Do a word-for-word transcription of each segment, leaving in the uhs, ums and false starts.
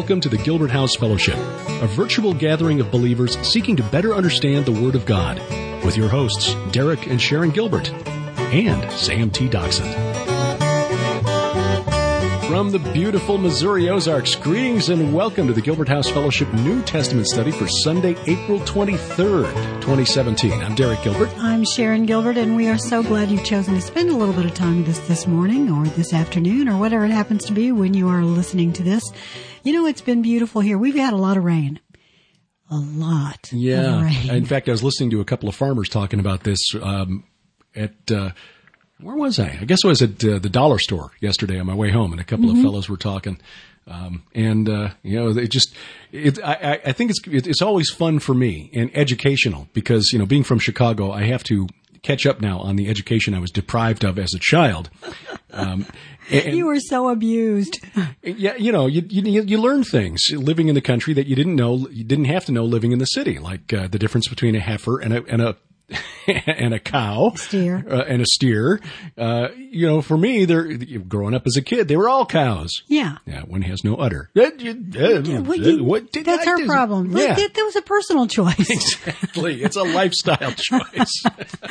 welcome to the Gilbert House Fellowship, a virtual gathering of believers seeking to better understand the Word of God, with your hosts, Derek and Sharon Gilbert, and Sam T. Doxson. From the beautiful Missouri Ozarks, greetings and welcome to the Gilbert House Fellowship New Testament Study for Sunday, April twenty-third, twenty seventeen. I'm Derek Gilbert. I'm Sharon Gilbert, and we are so glad you've chosen to spend a little bit of time with us this morning or this afternoon or whatever it happens to be when you are listening to this. You know, it's been beautiful here. We've had a lot of rain. A lot yeah. of rain. In fact, I was listening to a couple of farmers talking about this um, at... Uh, Where was I? I guess I was at uh, the dollar store yesterday on my way home, and a couple mm-hmm. of fellows were talking. Um, and, uh, you know, it just, it, I, I think it's, it's always fun for me and educational because, you know, being from Chicago, I have to catch up now on the education I was deprived of as a child. Um, and, you were so abused. Yeah. You know, you, you, you learn things living in the country that you didn't know, you didn't have to know living in the city, like, uh, the difference between a heifer and a, and a, and a cow, steer, uh, and a steer. Uh, you know, for me, they're growing up as a kid, they were all cows. Yeah. Yeah. One has no udder. Uh, uh, what you, what did that's I our do? problem. Yeah. That, that was a personal choice. Exactly. It's a lifestyle choice.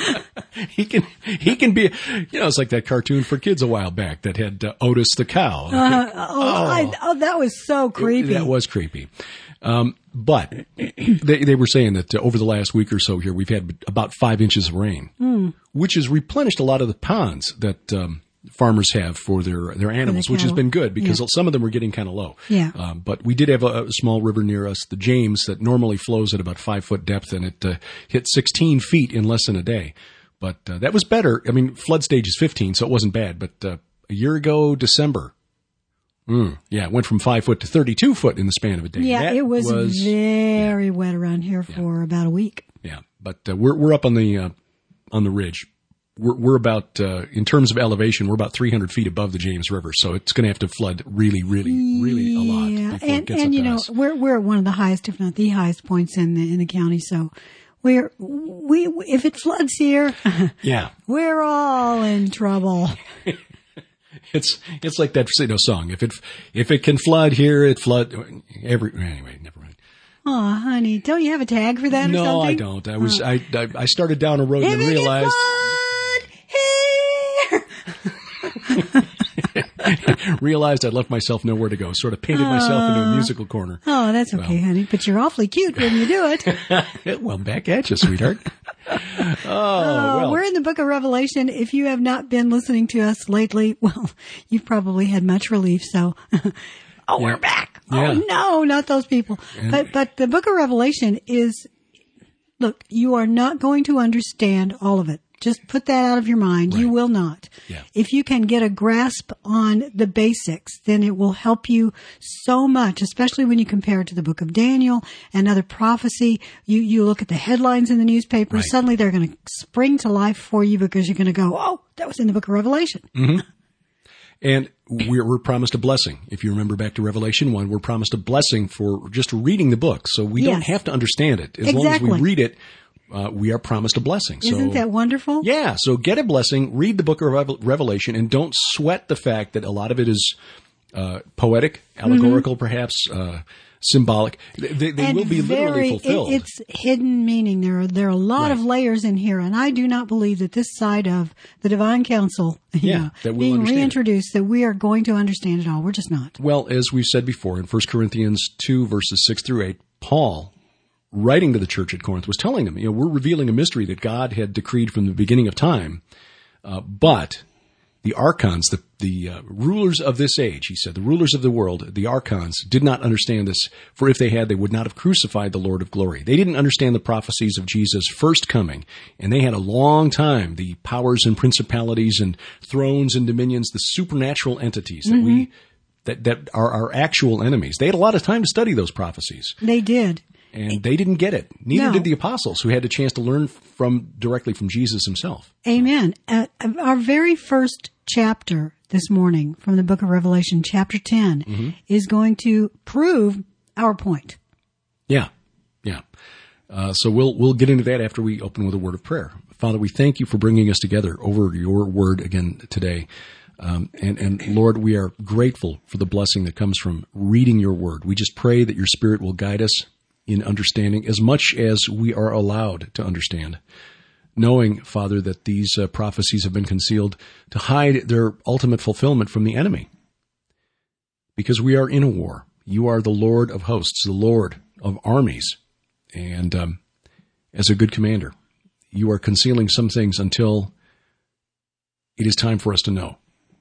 he can, he can be, you know, it's like that cartoon for kids a while back that had uh, Otis the cow. Uh, oh, oh. I, oh, that was so creepy. It, that was creepy. Um, but they, they were saying that uh, over the last week or so here, we've had about five inches of rain, mm. which has replenished a lot of the ponds that um, farmers have for their, their animals, the which has been good because yeah. some of them were getting kind of low. Yeah. Um, but we did have a, a small river near us, the James, that normally flows at about five foot depth, and it uh, hit sixteen feet in less than a day. But uh, that was better. I mean, flood stage is fifteen, so it wasn't bad. But uh, a year ago, December, Mm, yeah, it went from five foot to thirty-two foot in the span of a day. Yeah, that it was, was very yeah. wet around here for yeah. about a week. Yeah, but uh, we're we're up on the uh, on the ridge. We're we're about uh, in terms of elevation, we're about three hundred feet above the James River, so it's going to have to flood really, really, really a lot. Yeah, before and it gets and up you to know us. we're we're at one of the highest, if not the highest, points in the in the county. So we're we if it floods here, yeah, we're all in trouble. It's it's like that you know, song. If it if it can flood here, it flood every. Anyway, never mind. Oh, honey, don't you have a tag for that? No, or something? I don't. I was oh. I, I I started down a road if and it realized. Can flood here. Realized I'd left myself nowhere to go. Sort of painted myself into a musical corner. Oh, that's okay, well. honey. But you're awfully cute when you do it. Well, back at you, sweetheart. Oh, oh well. We're in the book of Revelation. If you have not been listening to us lately, well, you've probably had much relief. So, oh, yeah. we're back. Yeah. Oh, no, not those people. And but but the book of Revelation is, look, you are not going to understand all of it. Just put that out of your mind. Right. You will not. Yeah. If you can get a grasp on the basics, then it will help you so much, especially when you compare it to the book of Daniel and other prophecy. You, you look at the headlines in the newspaper, right. Suddenly they're going to spring to life for you because you're going to go, oh, that was in the book of Revelation. Mm-hmm. And we're, we're promised a blessing. If you remember back to Revelation one, we're promised a blessing for just reading the book. So we yes. don't have to understand it. As exactly. long as we read it, Uh, we are promised a blessing. So, isn't that wonderful? Yeah. So get a blessing, read the book of Revelation, and don't sweat the fact that a lot of it is uh, poetic, allegorical, mm-hmm. perhaps, uh, symbolic. They, they will be very, literally fulfilled. It, it's hidden meaning. There are, there are a lot right. of layers in here, and I do not believe that this side of the divine counsel you yeah, know, that we'll being reintroduced, it. that we are going to understand it all. We're just not. Well, as we've said before, in First Corinthians two, verses six through eight, Paul, writing to the church at Corinth, was telling them, you know, we're revealing a mystery that God had decreed from the beginning of time, uh, but the archons, the, the uh, rulers of this age, he said, the rulers of the world, the archons, did not understand this, for if they had, they would not have crucified the Lord of glory. They didn't understand the prophecies of Jesus' first coming, and they had a long time, the powers and principalities and thrones and dominions, the supernatural entities that mm-hmm. we that, that are our actual enemies. They had a lot of time to study those prophecies. They did. And they didn't get it. Neither no. did the apostles, who had a chance to learn from directly from Jesus himself. Amen. Uh, our very first chapter this morning from the book of Revelation, chapter ten, mm-hmm. is going to prove our point. Yeah, yeah. Uh, so we'll we'll get into that after we open with a word of prayer. Father, we thank you for bringing us together over your word again today. Um, and, and Lord, we are grateful for the blessing that comes from reading your word. We just pray that your Spirit will guide us in understanding as much as we are allowed to understand, knowing, Father, that these uh, prophecies have been concealed to hide their ultimate fulfillment from the enemy. Because we are in a war. You are the Lord of hosts, the Lord of armies. And um, as a good commander, you are concealing some things until it is time for us to know.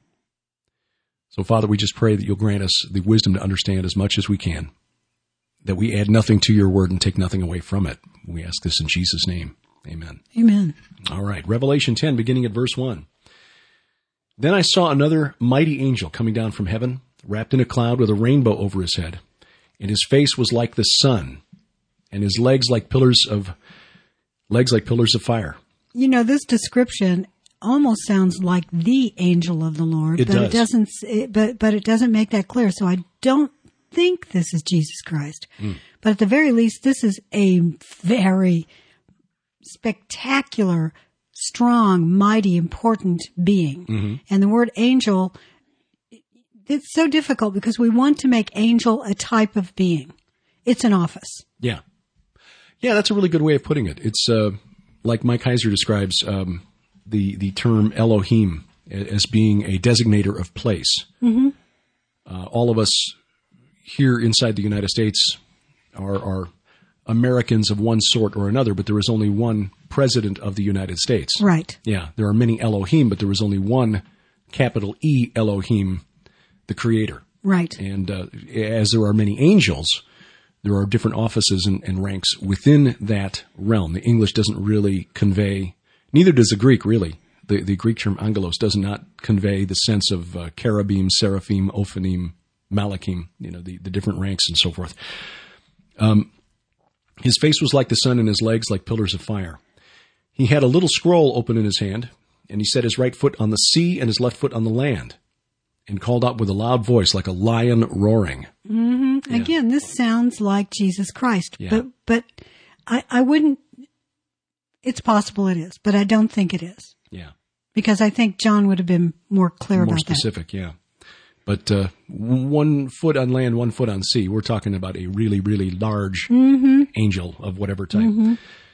So, Father, we just pray that you'll grant us the wisdom to understand as much as we can, that we add nothing to your word and take nothing away from it. We ask this in Jesus' name. Amen. Amen. All right. Revelation ten, beginning at verse one. Then I saw another mighty angel coming down from heaven, wrapped in a cloud with a rainbow over his head, and his face was like the sun, and his legs like pillars of legs like pillars of fire. You know, this description almost sounds like the angel of the Lord, it but does. it doesn't. It, but but it doesn't make that clear. So I don't think this is Jesus Christ. Mm. But at the very least, this is a very spectacular, strong, mighty, important being. Mm-hmm. And the word angel, it's so difficult because we want to make angel a type of being. It's an office. Yeah. Yeah, that's a really good way of putting it. It's uh, like Mike Heiser describes um, the, the term Elohim as being a designator of place. Mm-hmm. Uh, all of us here inside the United States are, are Americans of one sort or another, but there is only one president of the United States. Right. Yeah, there are many Elohim, but there is only one capital E Elohim, the creator. Right. And uh, as there are many angels, there are different offices and, and ranks within that realm. The English doesn't really convey, neither does the Greek really. The, the Greek term angelos does not convey the sense of uh, cherubim, seraphim, ophanim, malachim, you know, the, the different ranks and so forth. Um, his face was like the sun and his legs like pillars of fire. He had a little scroll open in his hand, and he set his right foot on the sea and his left foot on the land, and called out with a loud voice like a lion roaring. Mm-hmm. Yeah. Again, this sounds like Jesus Christ, yeah. but but I, I wouldn't. It's possible it is, but I don't think it is. Yeah, because I think John would have been more clear more about specific, that. Yeah. But uh, one foot on land, one foot on sea. We're talking about a really, really large mm-hmm. angel of whatever type. Mm-hmm.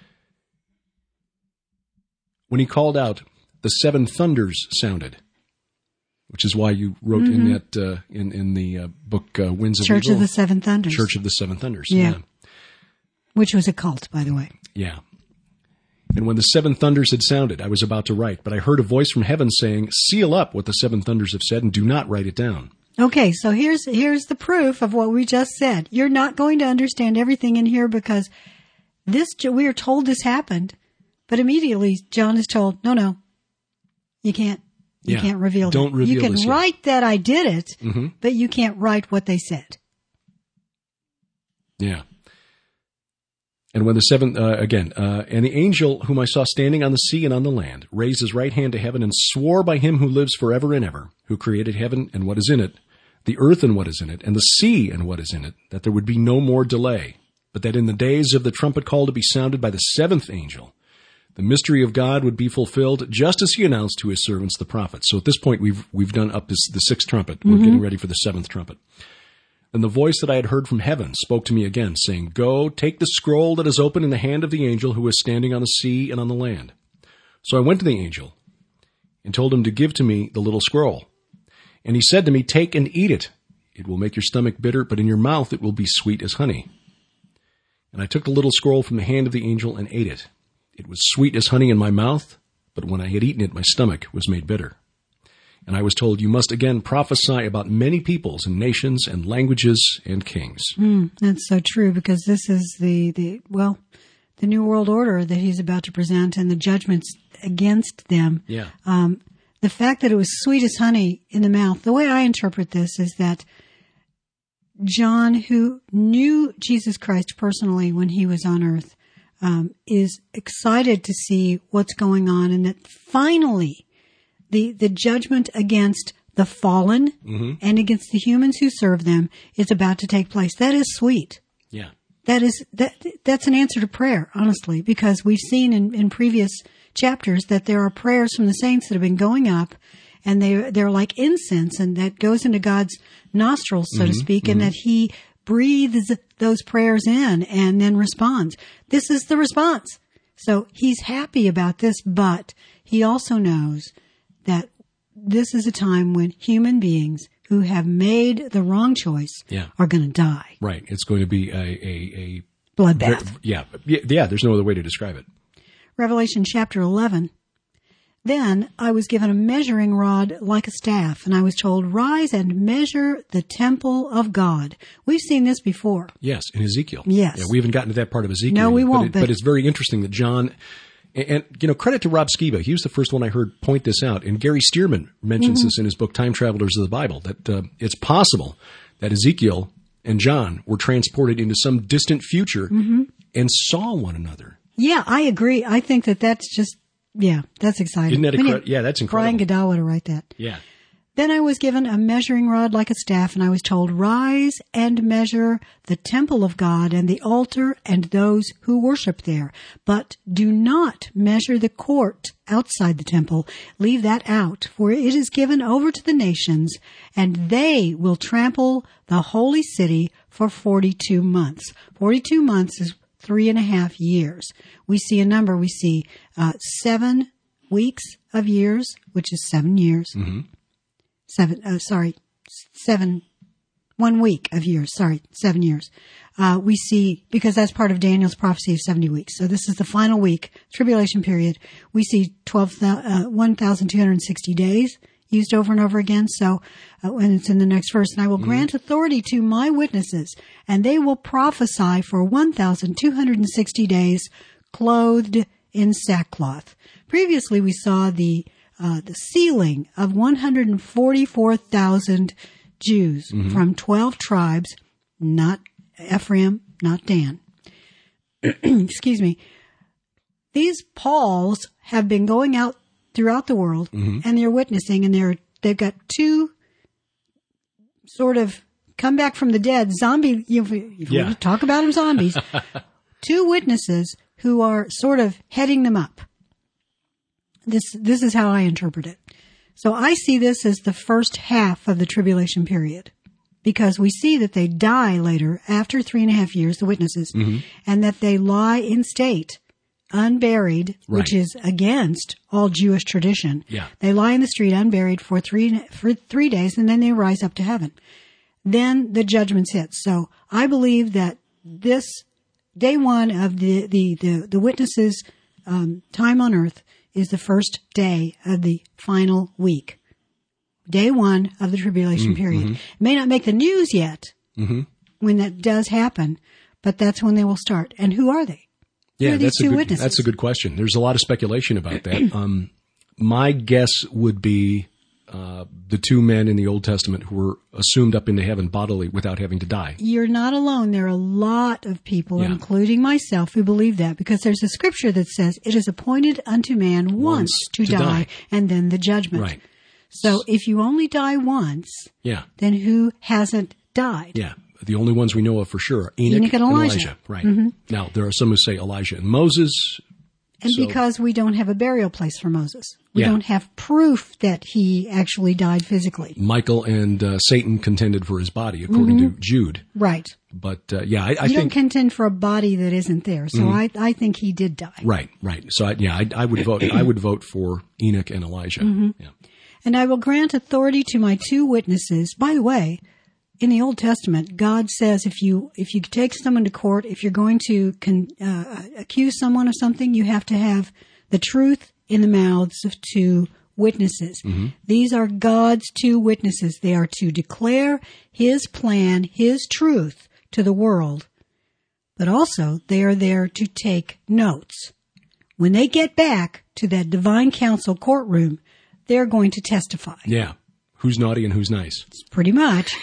When he called out, the seven thunders sounded, which is why you wrote mm-hmm. in that uh, in in the uh, book uh, Winds of Church Evil, of the Seven Thunders. Church of the Seven Thunders. Yeah. yeah, which was a cult, by the way. Yeah. And when the seven thunders had sounded, I was about to write, but I heard a voice from heaven saying, "Seal up what the seven thunders have said and do not write it down." Okay, so here's here's the proof of what we just said. You're not going to understand everything in here because this we are told this happened, but immediately John is told, "No, no, you can't. You yeah, can't reveal. Don't that. reveal You can this write yet. that I did it, mm-hmm. but you can't write what they said." Yeah. And when the seven, uh, again, uh, and the angel whom I saw standing on the sea and on the land raised his right hand to heaven and swore by him who lives forever and ever, who created heaven and what is in it, the earth and what is in it, and the sea and what is in it, that there would be no more delay, but that in the days of the trumpet call to be sounded by the seventh angel, the mystery of God would be fulfilled, just as he announced to his servants the prophets. So at this point, we've we've done up this, the sixth trumpet. Mm-hmm. We're getting ready for the seventh trumpet. And the voice that I had heard from heaven spoke to me again, saying, "Go, take the scroll that is open in the hand of the angel who is standing on the sea and on the land." So I went to the angel and told him to give to me the little scroll. And he said to me, "Take and eat it. It will make your stomach bitter, but in your mouth it will be sweet as honey." And I took the little scroll from the hand of the angel and ate it. It was sweet as honey in my mouth, but when I had eaten it, my stomach was made bitter. And I was told, "You must again prophesy about many peoples and nations and languages and kings." Mm, that's so true, because this is the, the, well, the new world order that he's about to present and the judgments against them. Yeah. Um, the fact that it was sweet as honey in the mouth, the way I interpret this is that John, who knew Jesus Christ personally when he was on earth, um, is excited to see what's going on, and that finally the, the judgment against the fallen mm-hmm. and against the humans who serve them is about to take place. That is sweet. Yeah. That is, that, that's an answer to prayer, honestly, because we've seen in, in previous chapters that there are prayers from the saints that have been going up, and they they're like incense, and that goes into God's nostrils, so mm-hmm. to speak, mm-hmm. and that He breathes those prayers in and then responds. This is the response. So He's happy about this, but He also knows that this is a time when human beings who have made the wrong choice yeah. are going to die. Right. It's going to be a, a, a bloodbath. Yeah. Yeah. There's no other way to describe it. Revelation chapter eleven. Then I was given a measuring rod like a staff, and I was told, rise and measure the temple of God. We've seen this before. Yes, in Ezekiel. Yes. Yeah, we haven't gotten to that part of Ezekiel. No, we won't. But, it, but, but it's very interesting that John, and, and, you know, credit to Rob Skiba. He was the first one I heard point this out. And Gary Stearman mentions mm-hmm. this in his book, Time Travelers of the Bible, that uh, it's possible that Ezekiel and John were transported into some distant future mm-hmm. and saw one another. Yeah, I agree. I think that that's just, yeah, that's exciting. Isn't that incredible? Yeah, that's incredible. Brian Goodell would have write that. Yeah. Then I was given a measuring rod like a staff, and I was told, rise and measure the temple of God and the altar and those who worship there. But do not measure the court outside the temple. Leave that out, for it is given over to the nations, and they will trample the holy city for forty-two months. forty-two months is three and a half years. We see a number. We see uh, seven weeks of years, which is seven years. Mm-hmm. Seven, uh, sorry, seven, one week of years. Sorry, seven years. Uh, we see, because that's part of Daniel's prophecy of seventy weeks. So this is the final week, tribulation period. We see twelve, uh, one thousand two hundred sixty days used over and over again. So, uh, when it's in the next verse, and I will mm-hmm. grant authority to my witnesses, and they will prophesy for one thousand two hundred sixty days, clothed in sackcloth. Previously, we saw the Uh, the sealing of one hundred forty-four thousand Jews mm-hmm. from twelve tribes, not Ephraim, not Dan. Excuse me. These Pauls have been going out throughout the world, mm-hmm. and they're witnessing, and they're, they've got two sort of come back from the dead zombie, if you yeah. want to talk about them zombies, two witnesses who are sort of heading them up. This this is how I interpret it. So I see this as the first half of the tribulation period, because we see that they die later, after three and a half years, the witnesses, mm-hmm. and that they lie in state, unburied, right. which is against all Jewish tradition. Yeah. They lie in the street unburied for three for three days, and then they rise up to heaven. Then the judgments hit. So I believe that this day one of the the the, the witnesses' um, time on earth is the first day of the final week. Day one of the tribulation mm-hmm. period. It may not make the news yet mm-hmm. when that does happen, but that's when they will start. And who are they? Yeah, who are these that's, two a good, witnesses? That's a good question. There's a lot of speculation about that. um, my guess would be uh, the two men in the Old Testament who were assumed up into heaven bodily without having to die. You're not alone. There are a lot of people, yeah. including myself, who believe that, because there's a scripture that says it is appointed unto man once, once to, to die, die, and then the judgment. Right. So if you only die once, yeah. then who hasn't died? Yeah. The only ones we know of for sure are Enoch, Enoch and Elijah. And Elijah. Right. Mm-hmm. Now, there are some who say Elijah and Moses. And so, because we don't have a burial place for Moses. We yeah. don't have proof that he actually died physically. Michael and uh, Satan contended for his body, according mm-hmm. to Jude. Right. But, uh, yeah, I, I you think... You don't contend for a body that isn't there, so mm-hmm. I, I think he did die. Right, right. So, I, yeah, I, I would vote I would vote for Enoch and Elijah. Mm-hmm. Yeah. And I will grant authority to my two witnesses. By the way, in the Old Testament, God says if you if you take someone to court, if you're going to con, uh, accuse someone of something, you have to have the truth in the mouths of two witnesses. Mm-hmm. These are God's two witnesses. They are to declare His plan, His truth to the world. But also, they are there to take notes. When they get back to that divine council courtroom, they're going to testify. Yeah. Who's naughty and who's nice? Pretty much.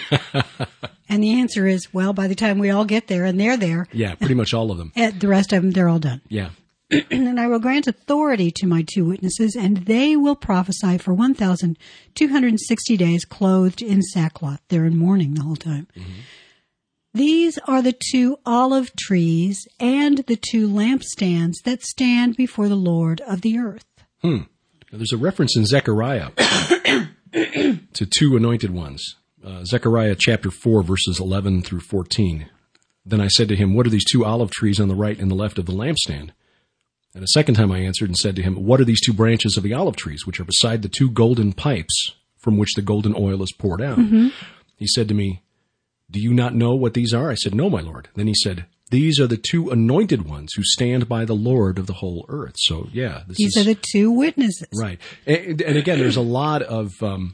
And the answer is, well, by the time we all get there and they're there. Yeah, pretty much all of them. The rest of them, they're all done. Yeah. And I will grant authority to my two witnesses, and they will prophesy for one thousand two hundred sixty days clothed in sackcloth. They're in mourning the whole time. Mm-hmm. These are the two olive trees and the two lampstands that stand before the Lord of the earth. Hmm. Now, there's a reference in Zechariah to two anointed ones. Uh, Zechariah chapter four, verses eleven through fourteen. Then I said to him, what are these two olive trees on the right and the left of the lampstand? And a second time I answered and said to him, what are these two branches of the olive trees, which are beside the two golden pipes from which the golden oil is poured out? Mm-hmm. He said to me, do you not know what these are? I said, no, my Lord. Then he said, these are the two anointed ones who stand by the Lord of the whole earth. So, yeah. This these is, are the two witnesses. Right. And, and again, there's a lot of, um,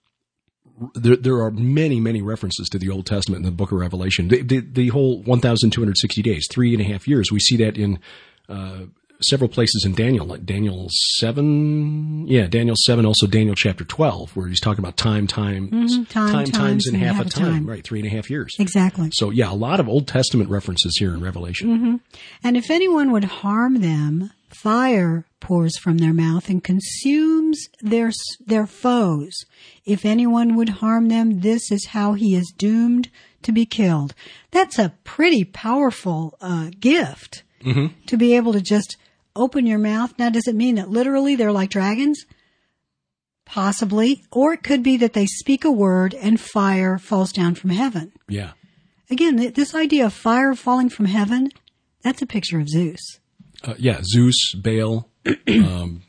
there, there are many, many references to the Old Testament in the book of Revelation. The, the, the whole one thousand two hundred sixty days, three and a half years. We see that in uh, several places in Daniel, like Daniel seven. Yeah, Daniel seven, also Daniel chapter twelve, where he's talking about time, time, mm-hmm. time, time, times, times, and half, half a time. time. Right, three and a half years. Exactly. So, yeah, a lot of Old Testament references here in Revelation. Mm-hmm. And if anyone would harm them, fire pours from their mouth and consumes their their foes. If anyone would harm them, this is how he is doomed to be killed. That's a pretty powerful uh, gift, mm-hmm. to be able to just open your mouth. Now, does it mean that literally they're like dragons? Possibly. Or it could be that they speak a word and fire falls down from heaven. Yeah. Again, this idea of fire falling from heaven, that's a picture of Zeus. Uh, yeah, Zeus, Baal, um,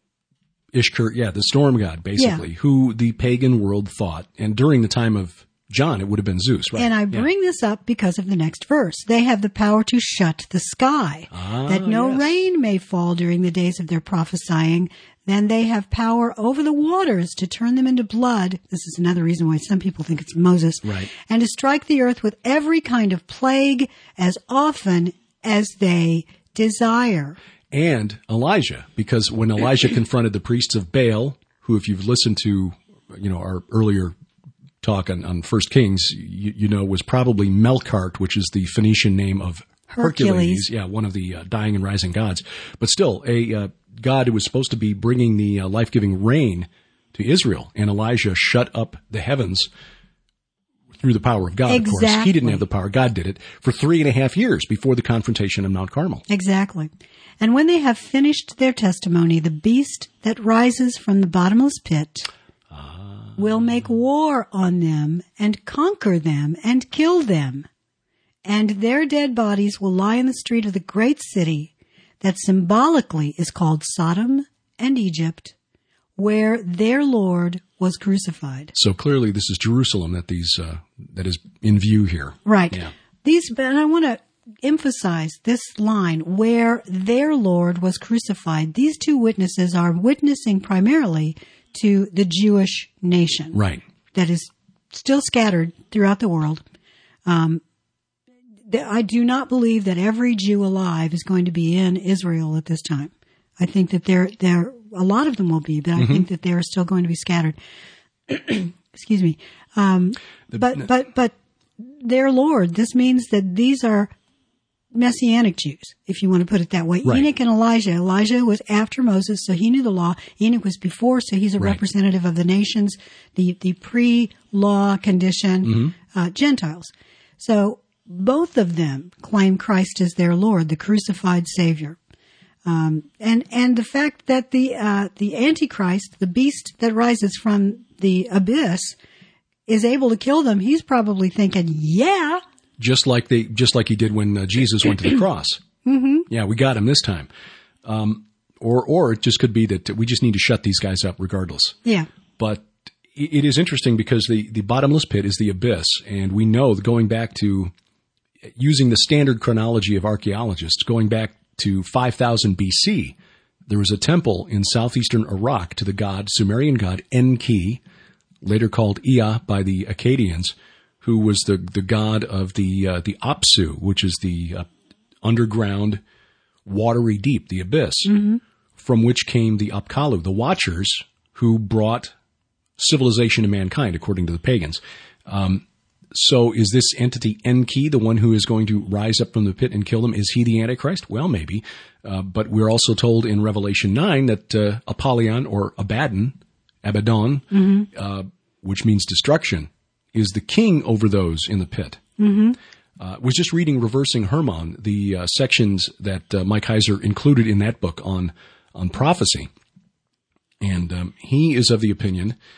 Ishkur, yeah, the storm god, basically, yeah. who the pagan world thought, and during the time of John, it would have been Zeus, right? And I bring yeah. this up because of the next verse. They have the power to shut the sky, ah, that no yes. rain may fall during the days of their prophesying. Then they have power over the waters to turn them into blood. This is another reason why some people think it's Moses. Right. And to strike the earth with every kind of plague as often as they desire. And Elijah, because when Elijah confronted the priests of Baal, who, if you've listened to, you know, our earlier talk on, on First Kings, you, you know, was probably Melkart, which is the Phoenician name of Hercules. Hercules. Yeah, one of the uh, dying and rising gods. But still, a uh, god who was supposed to be bringing the uh, life-giving rain to Israel. And Elijah shut up the heavens through the power of God, exactly. of course. He didn't have the power. God did it for three and a half years before the confrontation on Mount Carmel. Exactly. And when they have finished their testimony, the beast that rises from the bottomless pit uh, will make war on them and conquer them and kill them. And their dead bodies will lie in the street of the great city that symbolically is called Sodom and Egypt, where their Lord was crucified. So clearly this is Jerusalem that these uh, that is in view here. Right. Yeah. These, but I want to emphasize this line, where their Lord was crucified. These two witnesses are witnessing primarily to the Jewish nation. Right. That is still scattered throughout the world. Um, I do not believe that every Jew alive is going to be in Israel at this time. I think that there, there, a lot of them will be, but I mm-hmm. think that they are still going to be scattered. Excuse me. Um, the, but, but, but their Lord, this means that these are Messianic Jews, if you want to put it that way. Right. Enoch and Elijah. Elijah was after Moses, so he knew the law. Enoch was before, so he's a right. representative of the nations, the, the pre-law condition, mm-hmm. uh, Gentiles. So both of them claim Christ as their Lord, the crucified Savior. Um, and, and the fact that the, uh, the Antichrist, the beast that rises from the abyss, is able to kill them, he's probably thinking, yeah. Just like they, just like he did when uh, Jesus went to the cross. Mm-hmm. Yeah, we got him this time. Um, or, or it just could be that we just need to shut these guys up regardless. Yeah. But it is interesting because the, the bottomless pit is the abyss. And we know that going back to using the standard chronology of archaeologists, going back to five thousand B C, there was a temple in southeastern Iraq to the god, Sumerian god Enki, later called Ea by the Akkadians, who was the, the god of the uh, the Apsu, which is the uh, underground watery deep, the abyss, mm-hmm. from which came the Apkallu, the Watchers, who brought civilization to mankind, according to the pagans. Um, so is this entity Enki the one who is going to rise up from the pit and kill them? Is he the Antichrist? Well, maybe. Uh, but we're also told in Revelation nine that uh, Apollyon, or Abaddon, Abaddon, mm-hmm. uh, which means destruction, is the king over those in the pit. Mm-hmm. Uh, was just reading Reversing Hermon, the uh, sections that uh, Mike Heiser included in that book on on prophecy. And um, he is of the opinion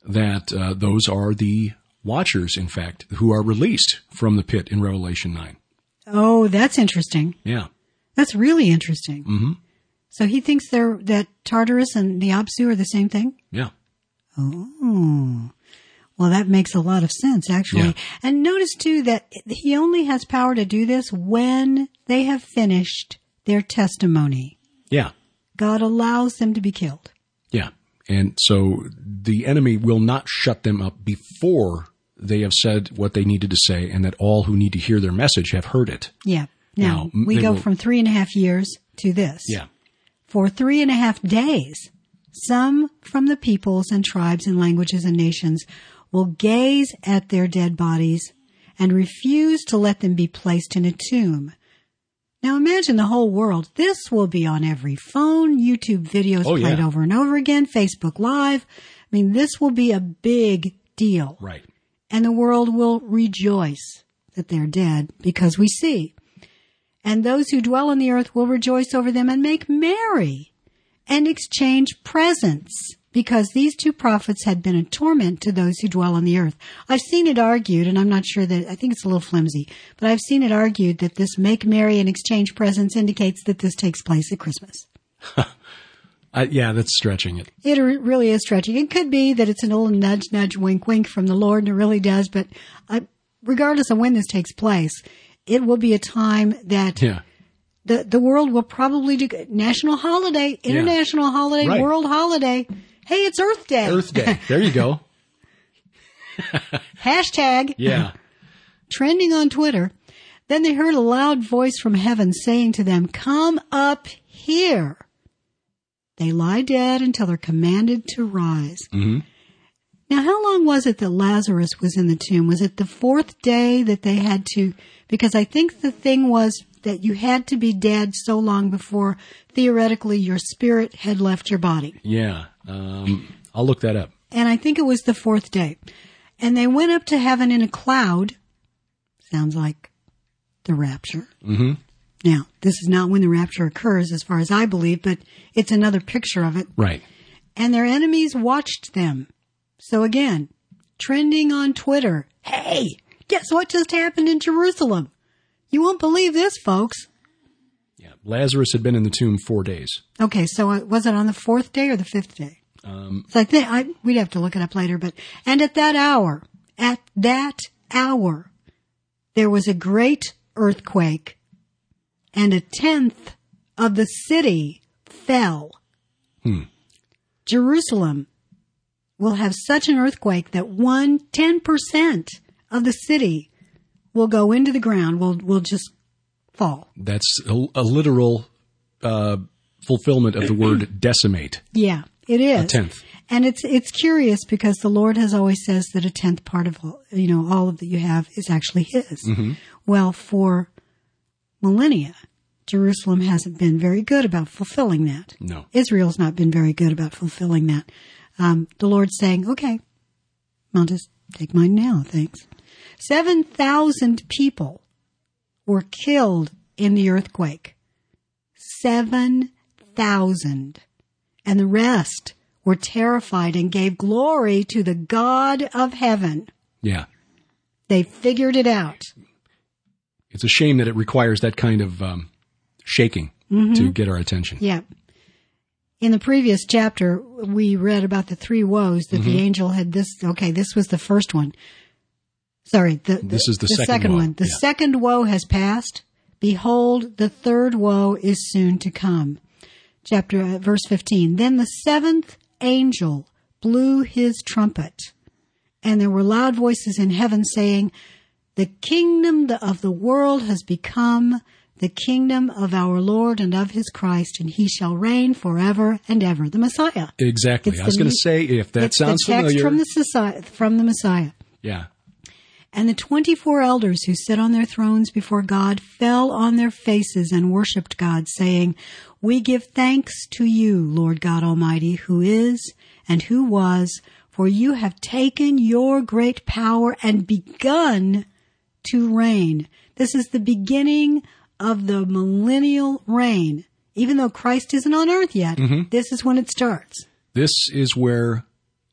that uh, those are the watchers, in fact, who are released from the pit in Revelation nine. Oh, that's interesting. Yeah. That's really interesting. Mm-hmm. So he thinks they're, that Tartarus and the Apsu are the same thing? Yeah. Oh. Well, that makes a lot of sense, actually. Yeah. And notice, too, that he only has power to do this when they have finished their testimony. Yeah. God allows them to be killed. Yeah. And so the enemy will not shut them up before they have said what they needed to say, and that all who need to hear their message have heard it. Yeah. Now, Now, we they go will- from three and a half years to this. Yeah. For three and a half days, some from the peoples and tribes and languages and nations will gaze at their dead bodies and refuse to let them be placed in a tomb. Now imagine the whole world. This will be on every phone, YouTube videos Oh, played yeah. over and over again, Facebook Live. I mean, this will be a big deal. Right. And the world will rejoice that they're dead because we see. And those who dwell on the earth will rejoice over them and make merry and exchange presents, because these two prophets had been a torment to those who dwell on the earth. I've seen it argued, and I'm not sure that, I think it's a little flimsy, but I've seen it argued that this make merry and exchange presents indicates that this takes place at Christmas. Uh, yeah, that's stretching it. It re- really is stretching. It could be that it's a little nudge, nudge, wink, wink from the Lord, and it really does, but uh, regardless of when this takes place, it will be a time that Yeah. the, the world will probably do national holiday, international holiday, Right. world holiday. Hey, it's Earth Day. Earth Day. There you go. Hashtag Yeah. trending on Twitter. Then they heard a loud voice from heaven saying to them, "Come up here." They lie dead until they're commanded to rise. Mm-hmm. Now, how long was it that Lazarus was in the tomb? Was it the fourth day that they had to, because I think the thing was that you had to be dead so long before theoretically your spirit had left your body. Yeah. Um, I'll look that up. And I think it was the fourth day. And they went up to heaven in a cloud. Sounds like the rapture. Mm-hmm. Now, this is not when the rapture occurs, as far as I believe, but it's another picture of it. Right. And their enemies watched them. So again, trending on Twitter. Hey, guess what just happened in Jerusalem? You won't believe this, folks. Yeah. Lazarus had been in the tomb four days. Okay, so uh, was it on the fourth day or the fifth day? Um, So I think I, we'd have to look it up later. But and at that hour, at that hour, there was a great earthquake, and a tenth of the city fell. Hmm. Jerusalem will have such an earthquake that one ten percent of the city will go into the ground. Will will just fall. That's a, a literal uh, fulfillment of the word decimate. Yeah, it is. A tenth. And it's it's curious because the Lord has always says that a tenth part of you know all of that you have is actually His. Mm-hmm. Well, for millennia, Jerusalem hasn't been very good about fulfilling that. No. Israel's not been very good about fulfilling that. Um, the Lord's saying, "Okay, I'll just take mine now, thanks." Seven thousand people were killed in the earthquake. Seven thousand, and the rest were terrified and gave glory to the God of heaven. Yeah. They figured it out. It's a shame that it requires that kind of um, shaking Mm-hmm. to get our attention. Yeah. In the previous chapter, we read about the three woes that Mm-hmm. the angel had this. Okay, this was the first one. Sorry, the, the, This is the second woe. one. The Yeah. second woe has passed. Behold, the third woe is soon to come. Chapter, uh, verse fifteen. Then the seventh angel blew his trumpet, and there were loud voices in heaven saying, "The kingdom of the world has become the kingdom of our Lord and of his Christ, and he shall reign forever and ever." The Messiah. Exactly. It's I was the- going to say, if that it's sounds the text familiar. from the, Messiah, from the Messiah. Yeah. And the twenty-four elders who sit on their thrones before God fell on their faces and worshipped God, saying, "We give thanks to you, Lord God Almighty, who is and who was, for you have taken your great power and begun to reign." This is the beginning of the millennial reign. Even though Christ isn't on earth yet, Mm-hmm. this is when it starts. This is where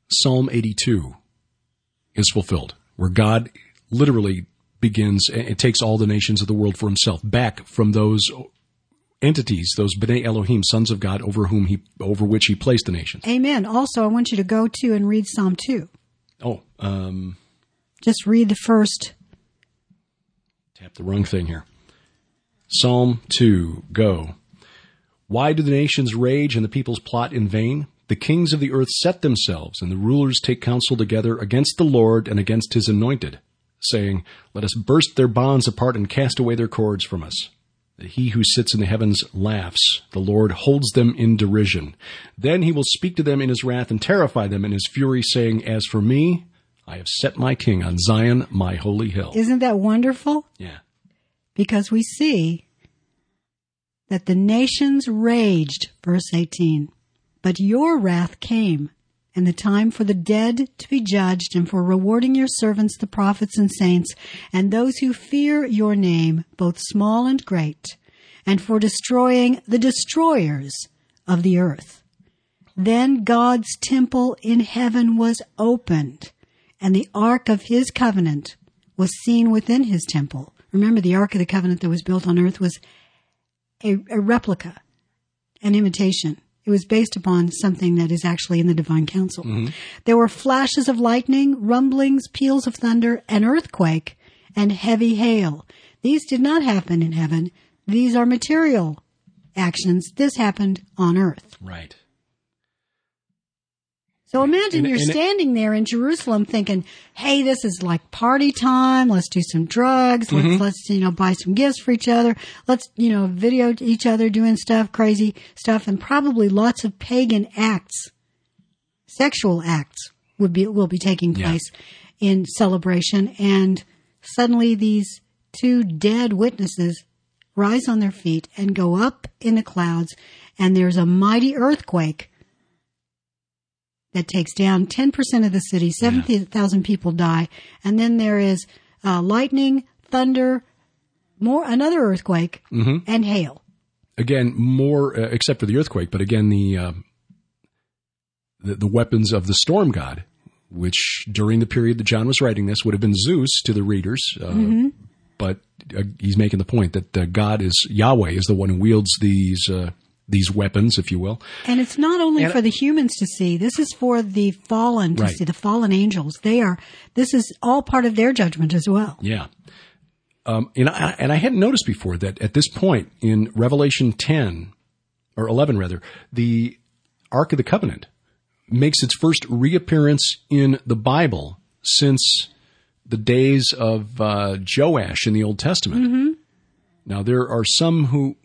Psalm eighty-two is fulfilled, where God literally begins, it takes all the nations of the world for himself, back from those entities, those B'nai Elohim, sons of God, over whom he, over which he placed the nations. Amen. Also, I want you to go to and read Psalm two. Oh, um, just read the first. Tap the wrong thing here. Psalm two, go. Why do the nations rage and the peoples plot in vain? The kings of the earth set themselves, and the rulers take counsel together against the Lord and against his anointed, saying, let us burst their bonds apart and cast away their cords from us. He who sits in the heavens laughs. The Lord holds them in derision. Then he will speak to them in his wrath and terrify them in his fury, saying, as for me, I have set my king on Zion, my holy hill. Isn't that wonderful? Yeah. Because we see that the nations raged, verse eighteen, but your wrath came, and the time for the dead to be judged, and for rewarding your servants, the prophets and saints, and those who fear your name, both small and great, and for destroying the destroyers of the earth. Then God's temple in heaven was opened, and the ark of his covenant was seen within his temple. Remember, the ark of the covenant that was built on earth was a, a replica, an imitation. It was based upon something that is actually in the divine council. Mm-hmm. There were flashes of lightning, rumblings, peals of thunder, an earthquake, and heavy hail. These did not happen in heaven. These are material actions. This happened on earth. Right. So imagine and, you're and standing it, there in Jerusalem thinking, hey, this is like party time. Let's do some drugs. Let's, mm-hmm. let's, you know, buy some gifts for each other. Let's, you know, video each other doing stuff, crazy stuff, and probably lots of pagan acts, sexual acts would be, will be taking place yeah. in celebration. And suddenly these two dead witnesses rise on their feet and go up in the clouds, and there's a mighty earthquake that takes down ten percent of the city, seventy thousand yeah. people die. And then there is uh, lightning, thunder, more another earthquake, mm-hmm. and hail. Again, more, uh, except for the earthquake, but again, the, uh, the the weapons of the storm god, which during the period that John was writing this would have been Zeus to the readers. Uh, mm-hmm. But uh, he's making the point that uh, God is, Yahweh is the one who wields these uh these weapons, if you will. And it's not only and, for the humans to see. This is for the fallen to right. see, the fallen angels. They are, this is all part of their judgment as well. Yeah. Um, and I, and I hadn't noticed before that at this point in Revelation ten, or eleven rather, the Ark of the Covenant makes its first reappearance in the Bible since the days of uh, Joash in the Old Testament. Mm-hmm. Now, there are some who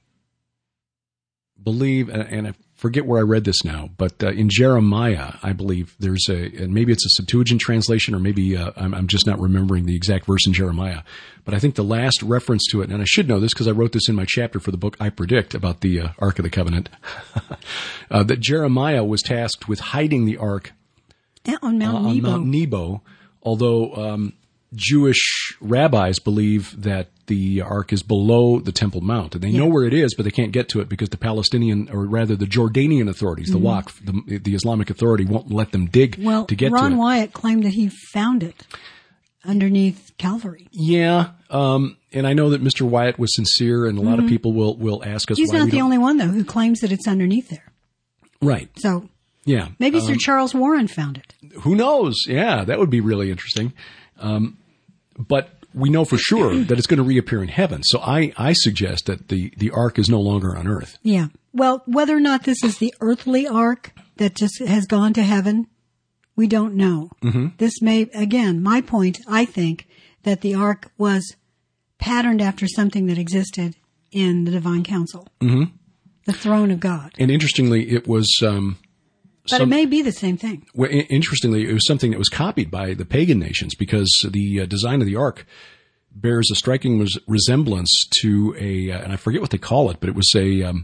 believe, and I forget where I read this now, but uh, in Jeremiah, I believe there's a, and maybe it's a Septuagint translation, or maybe uh, I'm, I'm just not remembering the exact verse in Jeremiah, but I think the last reference to it, and I should know this because I wrote this in my chapter for the book I Predict about the uh, Ark of the Covenant, uh, that Jeremiah was tasked with hiding the Ark on Mount uh, Nebo. On Mount Nebo, although um, Jewish rabbis believe that the Ark is below the Temple Mount. And they yeah. know where it is, but they can't get to it because the Palestinian, or rather the Jordanian authorities, mm-hmm. the Waqf, the, the Islamic Authority, won't let them dig well, to get Ron to it. Ron Wyatt claimed that he found it underneath Calvary. Yeah. Um, and I know that Mister Wyatt was sincere, and a lot mm-hmm. of people will, will ask us He's why not we the don't... only one, though, who claims that it's underneath there. Right. So yeah, maybe um, Sir Charles Warren found it. Who knows? Yeah, that would be really interesting. Um, but we know for sure that it's going to reappear in heaven. So I, I suggest that the, the ark is no longer on earth. Yeah. Well, whether or not this is the earthly ark that just has gone to heaven, we don't know. Mm-hmm. This may, again, my point, I think, that the ark was patterned after something that existed in the divine council. Mm-hmm. The throne of God. And interestingly, it was... Um, But Some, it may be the same thing. Well, interestingly, it was something that was copied by the pagan nations because the uh, design of the ark bears a striking res- resemblance to a, uh, and I forget what they call it, but it was a, um,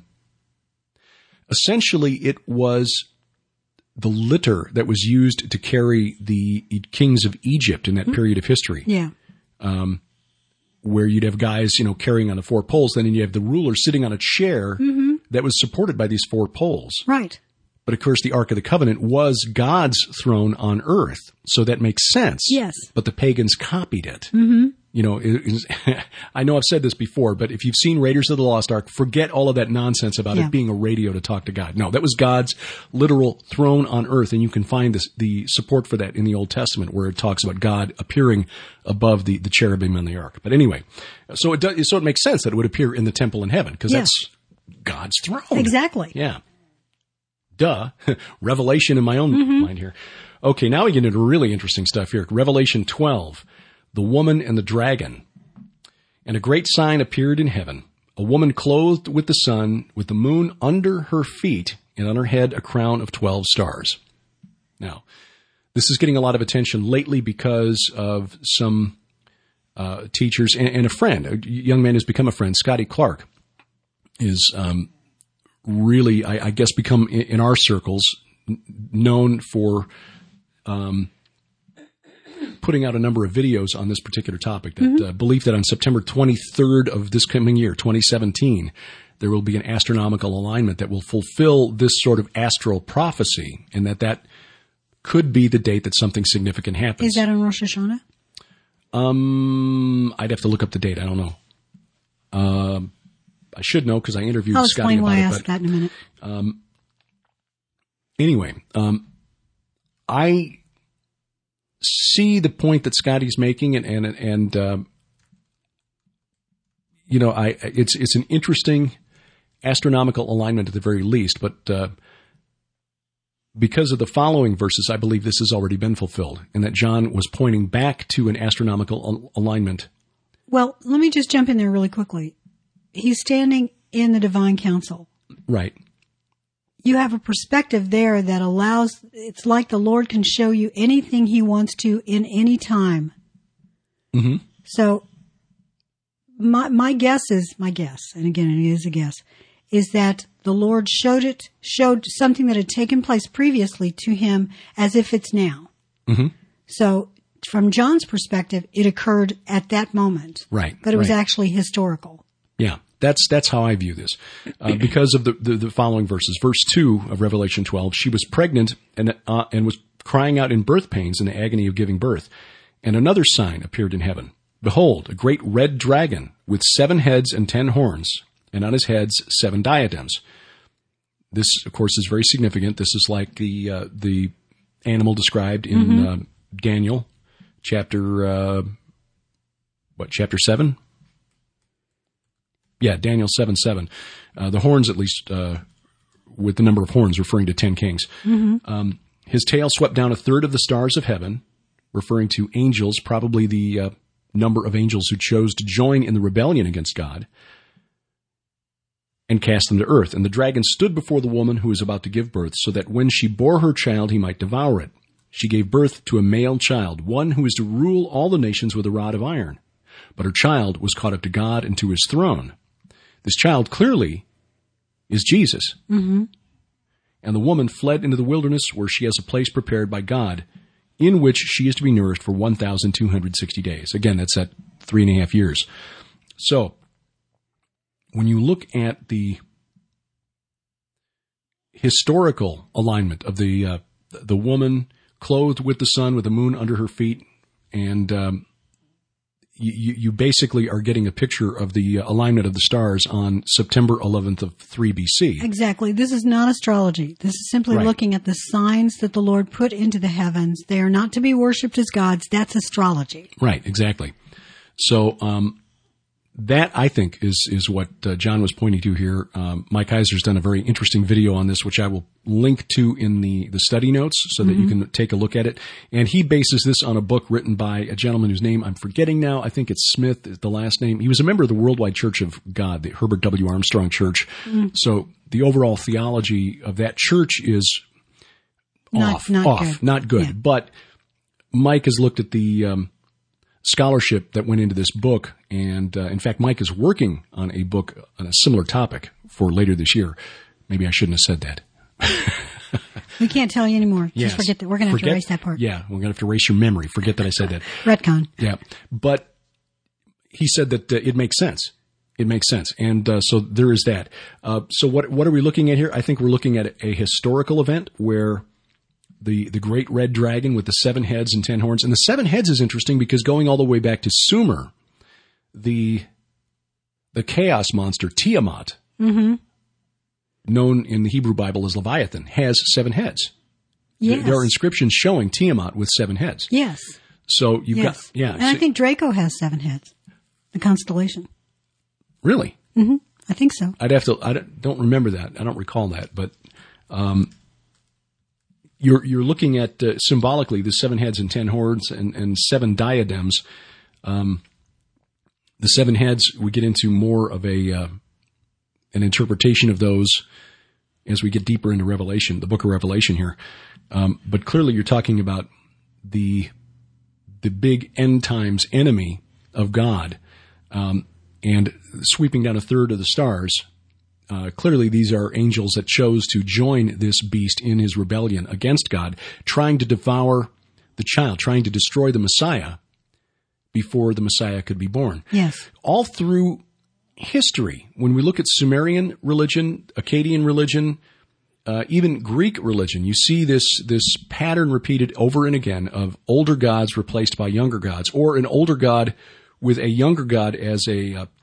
essentially it was the litter that was used to carry the kings of Egypt in that mm-hmm. period of history. Yeah. Um, where you'd have guys, you know, carrying on the four poles, then you have the ruler sitting on a chair mm-hmm. that was supported by these four poles. Right. But of course, the Ark of the Covenant was God's throne on earth. So that makes sense. Yes. But the pagans copied it. Mm-hmm. You know, it, it, I know I've said this before, but if you've seen Raiders of the Lost Ark, forget all of that nonsense about yeah. it being a radio to talk to God. No, that was God's literal throne on earth. And you can find this, the support for that in the Old Testament, where it talks about God appearing above the, the cherubim on the ark. But anyway, so it does, so it makes sense that it would appear in the temple in heaven, because yes. that's God's throne. Exactly. Yeah. Duh. Revelation in my own mm-hmm. mind here. Okay, now we get into really interesting stuff here. Revelation twelve, the woman and the dragon. And a great sign appeared in heaven, a woman clothed with the sun, with the moon under her feet, and on her head a crown of twelve stars. Now, this is getting a lot of attention lately because of some uh, teachers and, and a friend, a young man who's become a friend, Scotty Clark, is um, really, I, I guess, become in, in our circles known for um, putting out a number of videos on this particular topic. That mm-hmm. uh, belief that on September twenty-third of this coming year, twenty seventeen, there will be an astronomical alignment that will fulfill this sort of astral prophecy, and that that could be the date that something significant happens. Is that on Rosh Hashanah? Um, I'd have to look up the date. I don't know. Um. I should know because I interviewed I'll Scotty about why it. I'll explain why I asked that in a minute. Um, anyway, um, I see the point that Scotty's making, and and and um, you know, I it's it's an interesting astronomical alignment at the very least, but uh, because of the following verses, I believe this has already been fulfilled, and that John was pointing back to an astronomical al- alignment. Well, let me just jump in there really quickly. He's standing in the divine council. Right. You have a perspective there that allows, it's like the Lord can show you anything he wants to in any time. Mm-hmm. So my, my guess is, my guess, and again, it is a guess, is that the Lord showed it, showed something that had taken place previously to him as if it's now. Mm-hmm. So from John's perspective, it occurred at that moment. Right. But it was right. actually historical. Yeah, that's that's how I view this. Uh, because of the, the, the following verses. Verse two of Revelation twelve, she was pregnant and uh, and was crying out in birth pains in the agony of giving birth. And another sign appeared in heaven. Behold, a great red dragon with seven heads and ten horns, and on his heads seven diadems. This, of course, is very significant. This is like the uh, the animal described in mm-hmm. uh, Daniel chapter, uh, what, chapter seven? Yeah, Daniel seven seven. Uh, the horns, at least, uh, with the number of horns referring to ten kings. Mm-hmm. Um, his tail swept down a third of the stars of heaven, referring to angels, probably the uh, number of angels who chose to join in the rebellion against God, and cast them to earth. And the dragon stood before the woman who was about to give birth, so that when she bore her child, he might devour it. She gave birth to a male child, one who is to rule all the nations with a rod of iron. But her child was caught up to God and to his throne. This child clearly is Jesus. Mm-hmm. And the woman fled into the wilderness, where she has a place prepared by God, in which she is to be nourished for one thousand two hundred sixty days. Again, that's at three and a half years. So, when you look at the historical alignment of the uh, the woman clothed with the sun, with the moon under her feet, and um, You, you basically are getting a picture of the alignment of the stars on September eleventh of three B C. Exactly. This is not astrology. This is simply right. looking at the signs that the Lord put into the heavens. They are not to be worshipped as gods. That's astrology. Right, exactly. So um, that, I think, is is what uh, John was pointing to here. Um, Mike Heiser's done a very interesting video on this, which I will link to in the, the study notes so that mm-hmm. you can take a look at it. And he bases this on a book written by a gentleman whose name I'm forgetting now. I think it's Smith, the last name. He was a member of the Worldwide Church of God, the Herbert W. Armstrong Church. Mm-hmm. So the overall theology of that church is not, off, not off, good. not good. Yeah. But Mike has looked at the um, scholarship that went into this book. And uh, in fact, Mike is working on a book on a similar topic for later this year. Maybe I shouldn't have said that. We can't tell you anymore. Yes. Just forget that. We're going to have to erase that part. Yeah, we're going to have to erase your memory. Forget that I said that. Retcon. Yeah. But he said that uh, it makes sense. It makes sense. And uh, so there is that. Uh, so what what are we looking at here? I think we're looking at a historical event where the the great red dragon with the seven heads and ten horns. And the seven heads is interesting because going all the way back to Sumer, the the chaos monster Tiamat, mm-hmm. known in the Hebrew Bible as Leviathan, has seven heads. Yes. There, there are inscriptions showing Tiamat with seven heads. Yes. So you've yes. got, yeah. And so, I think Draco has seven heads, the constellation. Really? Mm-hmm. I think so. I'd have to, I don't, don't remember that. I don't recall that, but, um, you're, you're looking at, uh, symbolically the seven heads and ten horns and, and seven diadems. Um, the seven heads, we get into more of a, uh, an interpretation of those as we get deeper into Revelation, the book of Revelation here. Um, but clearly you're talking about the, the big end times enemy of God, um, and sweeping down a third of the stars. Uh, clearly these are angels that chose to join this beast in his rebellion against God, trying to devour the child, trying to destroy the Messiah before the Messiah could be born. Yes. All through history, when we look at Sumerian religion, Akkadian religion, uh, even Greek religion, you see this this pattern repeated over and again of older gods replaced by younger gods, or an older god with a younger god as a uh,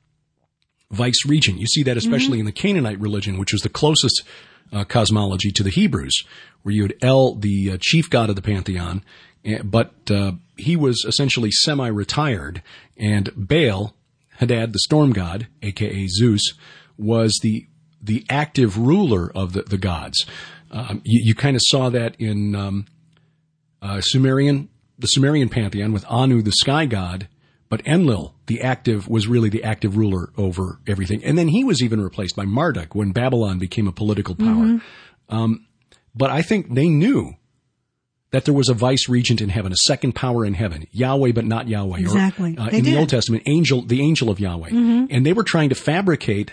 vice regent. You see that especially mm-hmm. in the Canaanite religion, which was the closest uh, cosmology to the Hebrews, where you had El, the uh, chief god of the pantheon, but uh, he was essentially semi-retired, and Baal, Hadad, the storm god, a k a. Zeus, was the the active ruler of the, the gods. Um, you, you kind of saw that in um, uh, Sumerian, the Sumerian pantheon with Anu, the sky god, but Enlil, the active, was really the active ruler over everything. And then he was even replaced by Marduk when Babylon became a political power. Mm-hmm. Um, but I think they knew that there was a vice regent in heaven, a second power in heaven, Yahweh but not Yahweh. Exactly. Or, uh, they in did. the Old Testament, angel, the angel of Yahweh. Mm-hmm. And they were trying to fabricate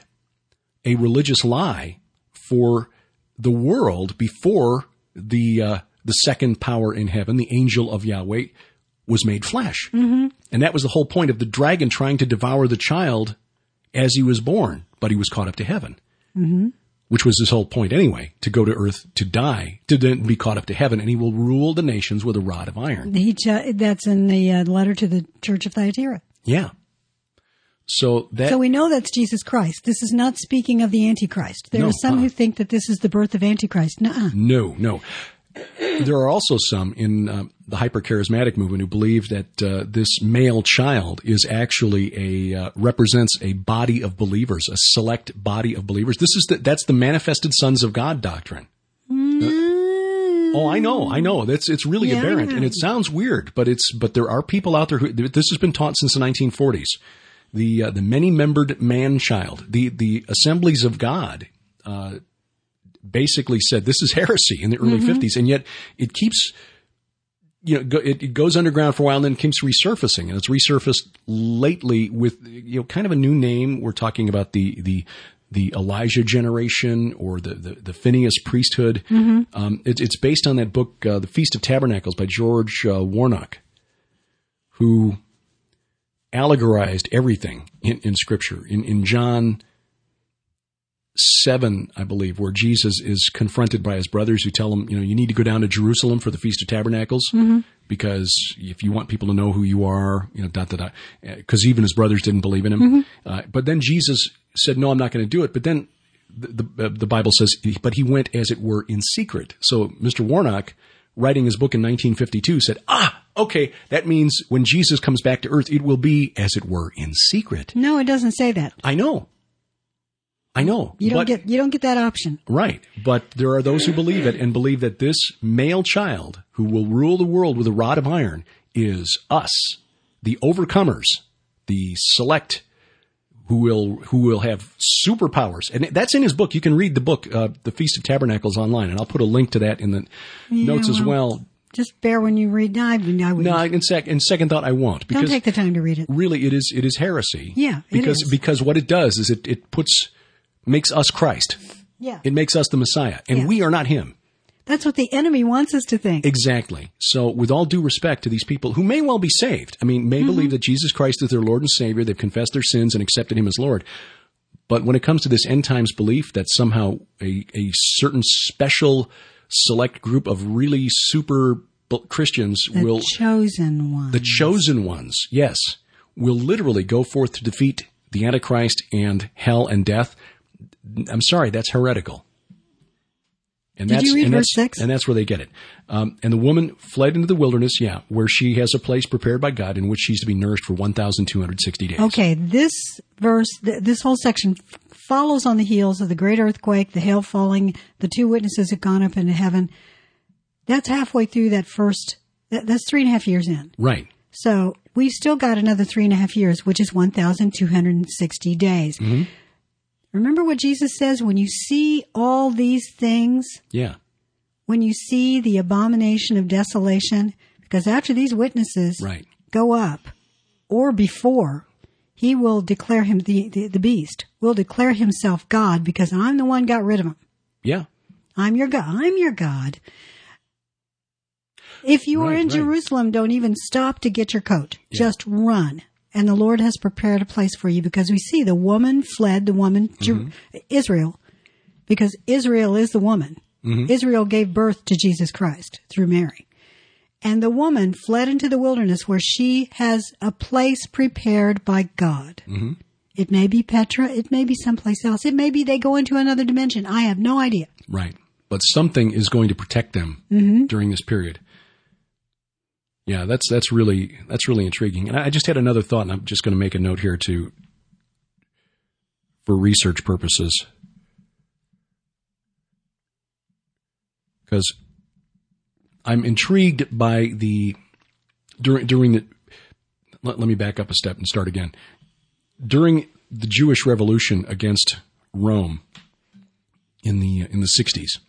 a religious lie for the world before the uh, the second power in heaven, the angel of Yahweh, was made flesh. Mm-hmm. And that was the whole point of the dragon trying to devour the child as he was born, but he was caught up to heaven. Mm-hmm. Which was his whole point anyway, to go to earth, to die, to then be caught up to heaven, and he will rule the nations with a rod of iron. He, that's in the uh, letter to the Church of Thyatira. Yeah. So that. So we know that's Jesus Christ. This is not speaking of the Antichrist. There no, are some uh, who think that this is the birth of Antichrist. Nuh-uh. No, no. There are also some in uh, the hyper-charismatic movement who believe that uh, this male child is actually a uh, represents a body of believers, a select body of believers. This is the, that's the manifested sons of God doctrine. Mm. Uh, oh, I know, I know. That's it's really yeah, aberrant, and it sounds weird, but it's but there are people out there who this has been taught since the nineteen forties. The uh, the many-membered man-child, the the Assemblies of God. Uh, basically said this is heresy in the early mm-hmm. fifties, and yet it keeps, you know, go, it, it goes underground for a while and then keeps resurfacing, and it's resurfaced lately with, you know, kind of a new name. We're talking about the the the Elijah generation or the the, the Phineas priesthood. Mm-hmm. Um, it, it's based on that book, uh, The Feast of Tabernacles by George uh, Warnock, who allegorized everything in, in Scripture. In, in John seven, I believe, where Jesus is confronted by his brothers who tell him, you know, you need to go down to Jerusalem for the Feast of Tabernacles mm-hmm. because if you want people to know who you are, you know, da da da. Because even his brothers didn't believe in him. Mm-hmm. Uh, but then Jesus said, no, I'm not going to do it. But then the, the, the Bible says, but he went as it were in secret. So Mister Warnock, writing his book in nineteen fifty-two, said, ah, okay, that means when Jesus comes back to earth, it will be as it were in secret. No, it doesn't say that. I know. I know. You don't but, get you don't get that option. Right. But there are those who believe it and believe that this male child who will rule the world with a rod of iron is us, the overcomers, the select who will who will have superpowers. And that's in his book. You can read the book, uh, The Feast of Tabernacles, online, and I'll put a link to that in the yeah, notes as well. well. Just bear when you read. No, I, I no in, sec, in second thought, I won't. Because don't take the time to read it. Really, it is it is heresy. Yeah, it because, is. Because what it does is it, it puts... makes us Christ. Yeah. It makes us the Messiah. And yeah. we are not him. That's what the enemy wants us to think. Exactly. So with all due respect to these people who may well be saved, I mean, may mm-hmm. believe that Jesus Christ is their Lord and Savior, they've confessed their sins and accepted him as Lord. But when it comes to this end times belief that somehow a, a certain special select group of really super Christians the will... chosen ones. The chosen ones, yes, will literally go forth to defeat the Antichrist and hell and death. I'm sorry, that's heretical. And Did that's, you read and verse that's, six? And that's where they get it. Um, and the woman fled into the wilderness, yeah, where she has a place prepared by God in which she's to be nourished for one thousand two hundred sixty days. Okay, this verse, th- this whole section f- follows on the heels of the great earthquake, the hail falling, the two witnesses have gone up into heaven. That's halfway through that first, that, that's three and a half years in. Right. So we've still got another three and a half years, which is one thousand two hundred sixty days. Mm-hmm. Remember what Jesus says, when you see all these things, yeah, when you see the abomination of desolation, because after these witnesses right. go up, or before, he will declare him, the, the, the beast, will declare himself God, because I'm the one got rid of him. Yeah. I'm your God. I'm your God. If you right, are in right. Jerusalem, don't even stop to get your coat. Yeah. Just run. And the Lord has prepared a place for you, because we see the woman fled, the woman, mm-hmm. Jer- Israel, because Israel is the woman. Mm-hmm. Israel gave birth to Jesus Christ through Mary. And the woman fled into the wilderness where she has a place prepared by God. Mm-hmm. It may be Petra. It may be someplace else. It may be they go into another dimension. I have no idea. Right. But something is going to protect them mm-hmm. during this period. Yeah, that's that's really that's really intriguing. And I just had another thought, and I'm just going to make a note here to for research purposes, because I'm intrigued by the during during the. Let, let me back up a step and start again. During the Jewish Revolution against Rome in the in the sixties.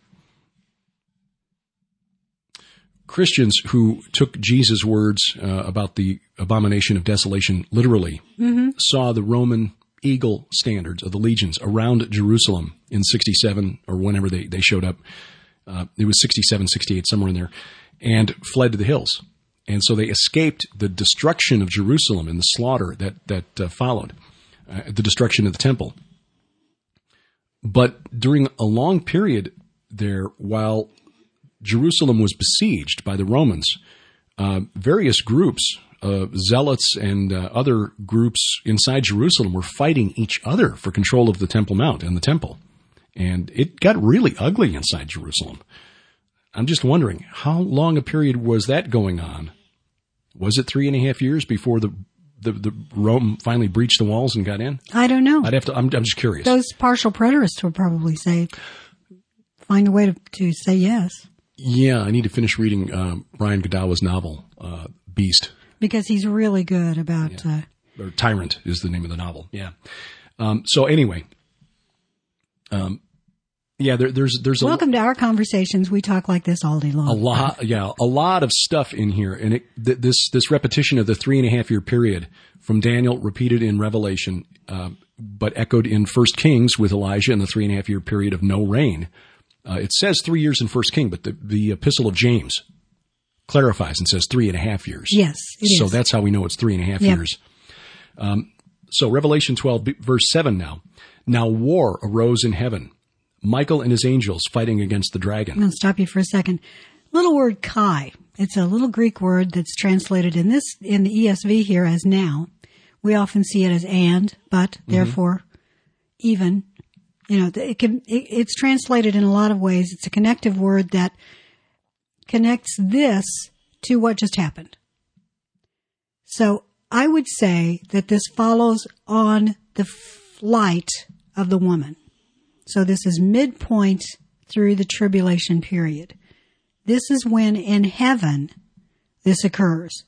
Christians who took Jesus' words uh, about the abomination of desolation literally mm-hmm. saw the Roman eagle standards of the legions around Jerusalem in sixty-seven or whenever they, they showed up. Uh, it was sixty-seven, sixty-eight, somewhere in there, and fled to the hills. And so they escaped the destruction of Jerusalem and the slaughter that, that uh, followed, uh, the destruction of the temple. But during a long period there, while Jerusalem was besieged by the Romans, uh, various groups, uh, zealots and uh, other groups inside Jerusalem were fighting each other for control of the Temple Mount and the temple. And it got really ugly inside Jerusalem. I'm just wondering, how long a period was that going on? Was it three and a half years before the the, the Rome finally breached the walls and got in? I don't know. I'd have to. I'm, I'm just curious. Those partial preterists will probably say, find a way to, to say yes. Yeah, I need to finish reading uh, Brian Godawa's novel, uh, Beast. Because he's really good about... Yeah. Uh, or Tyrant is the name of the novel, yeah. Um, so anyway, um, yeah, there, there's... there's Welcome a, to our conversations. We talk like this all day long. A lot, yeah, a lot of stuff in here. And it, th- this this repetition of the three and a half year period from Daniel, repeated in Revelation, uh, but echoed in First Kings with Elijah, and the three and a half year period of no rain. Uh, it says three years in First King, but the, the Epistle of James clarifies and says three and a half years. Yes, it so is. That's how we know it's three and a half yep. years. Um, so Revelation twelve, verse seven now. Now war arose in heaven, Michael and his angels fighting against the dragon. I'll stop you for a second. Little word Chi. It's a little Greek word that's translated in this in the E S V here as now. We often see it as and, but, mm-hmm. therefore, even. You know, it can, it, it's translated in a lot of ways. It's a connective word that connects this to what just happened. So I would say that this follows on the flight of the woman. So this is midpoint through the tribulation period. This is when in heaven this occurs.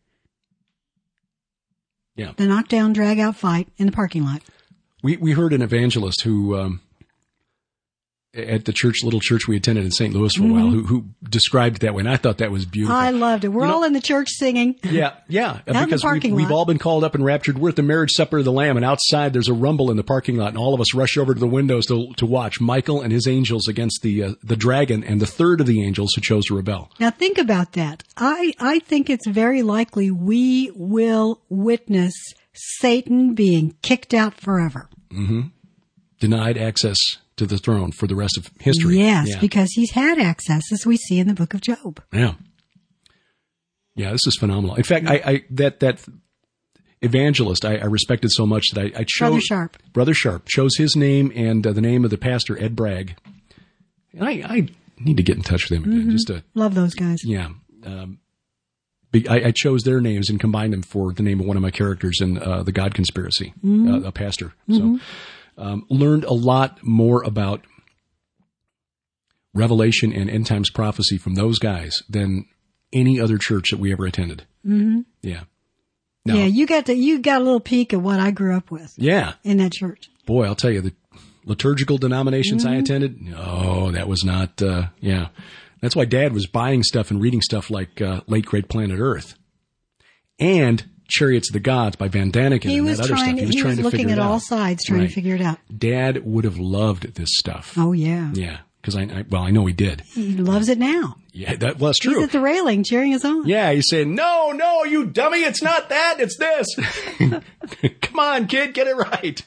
Yeah. The knockdown, drag out fight in the parking lot. We we heard an evangelist who um, at the church, little church we attended in Saint Louis for a while, who, who described it that way, and I thought that was beautiful. I loved it. We're You all know- in the church singing. Yeah, yeah, in the because parking we've, we've lot. all been called up and raptured. We're at the marriage supper of the Lamb, and outside there's a rumble in the parking lot, and all of us rush over to the windows to to watch Michael and his angels against the uh, the dragon and the third of the angels who chose to rebel. Now think about that. I, I think it's very likely we will witness Satan being kicked out forever. Denied access to the throne for the rest of history. Yes, yeah. because he's had access, as we see in the book of Job. Yeah. Yeah, this is phenomenal. In fact, I, I that that evangelist I, I respected so much that I, I chose Brother Sharp. Brother Sharp chose his name and uh, the name of the pastor, Ed Bragg. And I, I need to get in touch with him again. Just to Love those guys. yeah. Um, be- I, I chose their names and combined them for the name of one of my characters in uh, the God Conspiracy, uh, a pastor. So um, learned a lot more about Revelation and end times prophecy from those guys than any other church that we ever attended. Mm-hmm. Yeah. Now, Yeah, you got to, you got a little peek of what I grew up with yeah. in that church. Boy, I'll tell you, the liturgical denominations I attended, oh, that was not, uh, yeah. That's why Dad was buying stuff and reading stuff like uh, Late Great Planet Earth and Chariots of the Gods by Van Daniken He and was that other trying, stuff. he was, to looking figure at it all out. sides, trying Right. to figure it out. Dad would have loved this stuff. Oh yeah. Yeah, because I, I, well, I know he did. He loves it now. Yeah, that well, that's He's true. at the railing cheering us on. Yeah, he's saying, no, no, you dummy, it's not that, it's this. Come on, kid, get it right.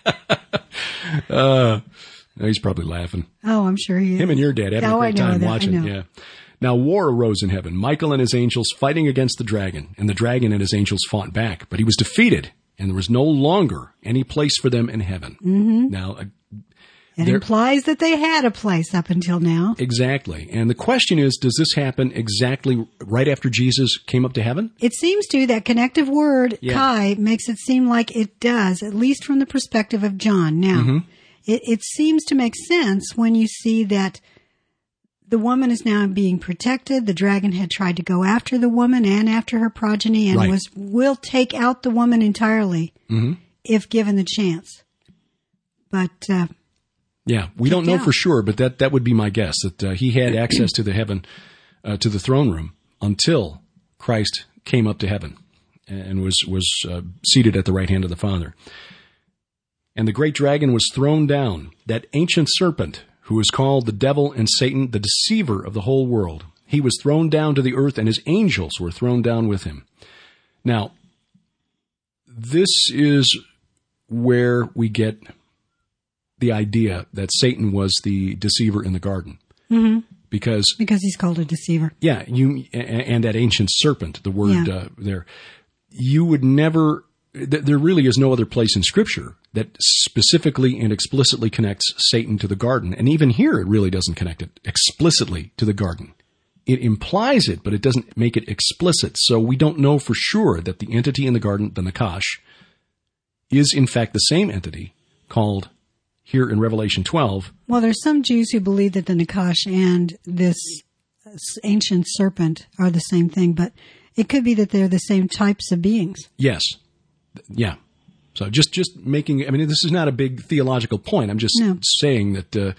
uh, he's probably laughing. Oh, I'm sure he is. Him and your dad having Oh, a I great know time that, I watching. know. Yeah. Now war arose in heaven. Michael and his angels fighting against the dragon, and the dragon and his angels fought back, but he was defeated, and there was no longer any place for them in heaven. Mm-hmm. Now, uh, It there- implies that they had a place up until now. exactly. And the question is, does this happen exactly right after Jesus came up to heaven? It seems to, that connective word, Yeah. Kai, makes it seem like it does, at least from the perspective of John. Now, Mm-hmm. it, it seems to make sense when you see that the woman is now being protected. The dragon had tried to go after the woman and after her progeny and Right. was will take out the woman entirely if given the chance. But uh, Yeah, we don't know out. for sure, but that, that would be my guess, that uh, he had access to the heaven, uh, to the throne room until Christ came up to heaven and was, was uh, seated at the right hand of the Father. And the great dragon was thrown down, that ancient serpent who is called the devil and Satan, the deceiver of the whole world. He was thrown down to the earth, and his angels were thrown down with him. Now, this is where we get the idea that Satan was the deceiver in the garden. Mm-hmm. Because, because he's called a deceiver. yeah, you and, and that ancient serpent, the word Yeah. uh, there, you would never, th- there really is no other place in Scripture that specifically and explicitly connects Satan to the garden. And even here, it really doesn't connect it explicitly to the garden. It implies it, but it doesn't make it explicit. So we don't know for sure that the entity in the garden, the Nakash, is in fact the same entity called here in Revelation twelve. Well, there's some Jews who believe that the Nakash and this ancient serpent are the same thing, but it could be that they're the same types of beings. Yes. Yeah. So just, just making, I mean, this is not a big theological point. I'm just No. saying that uh,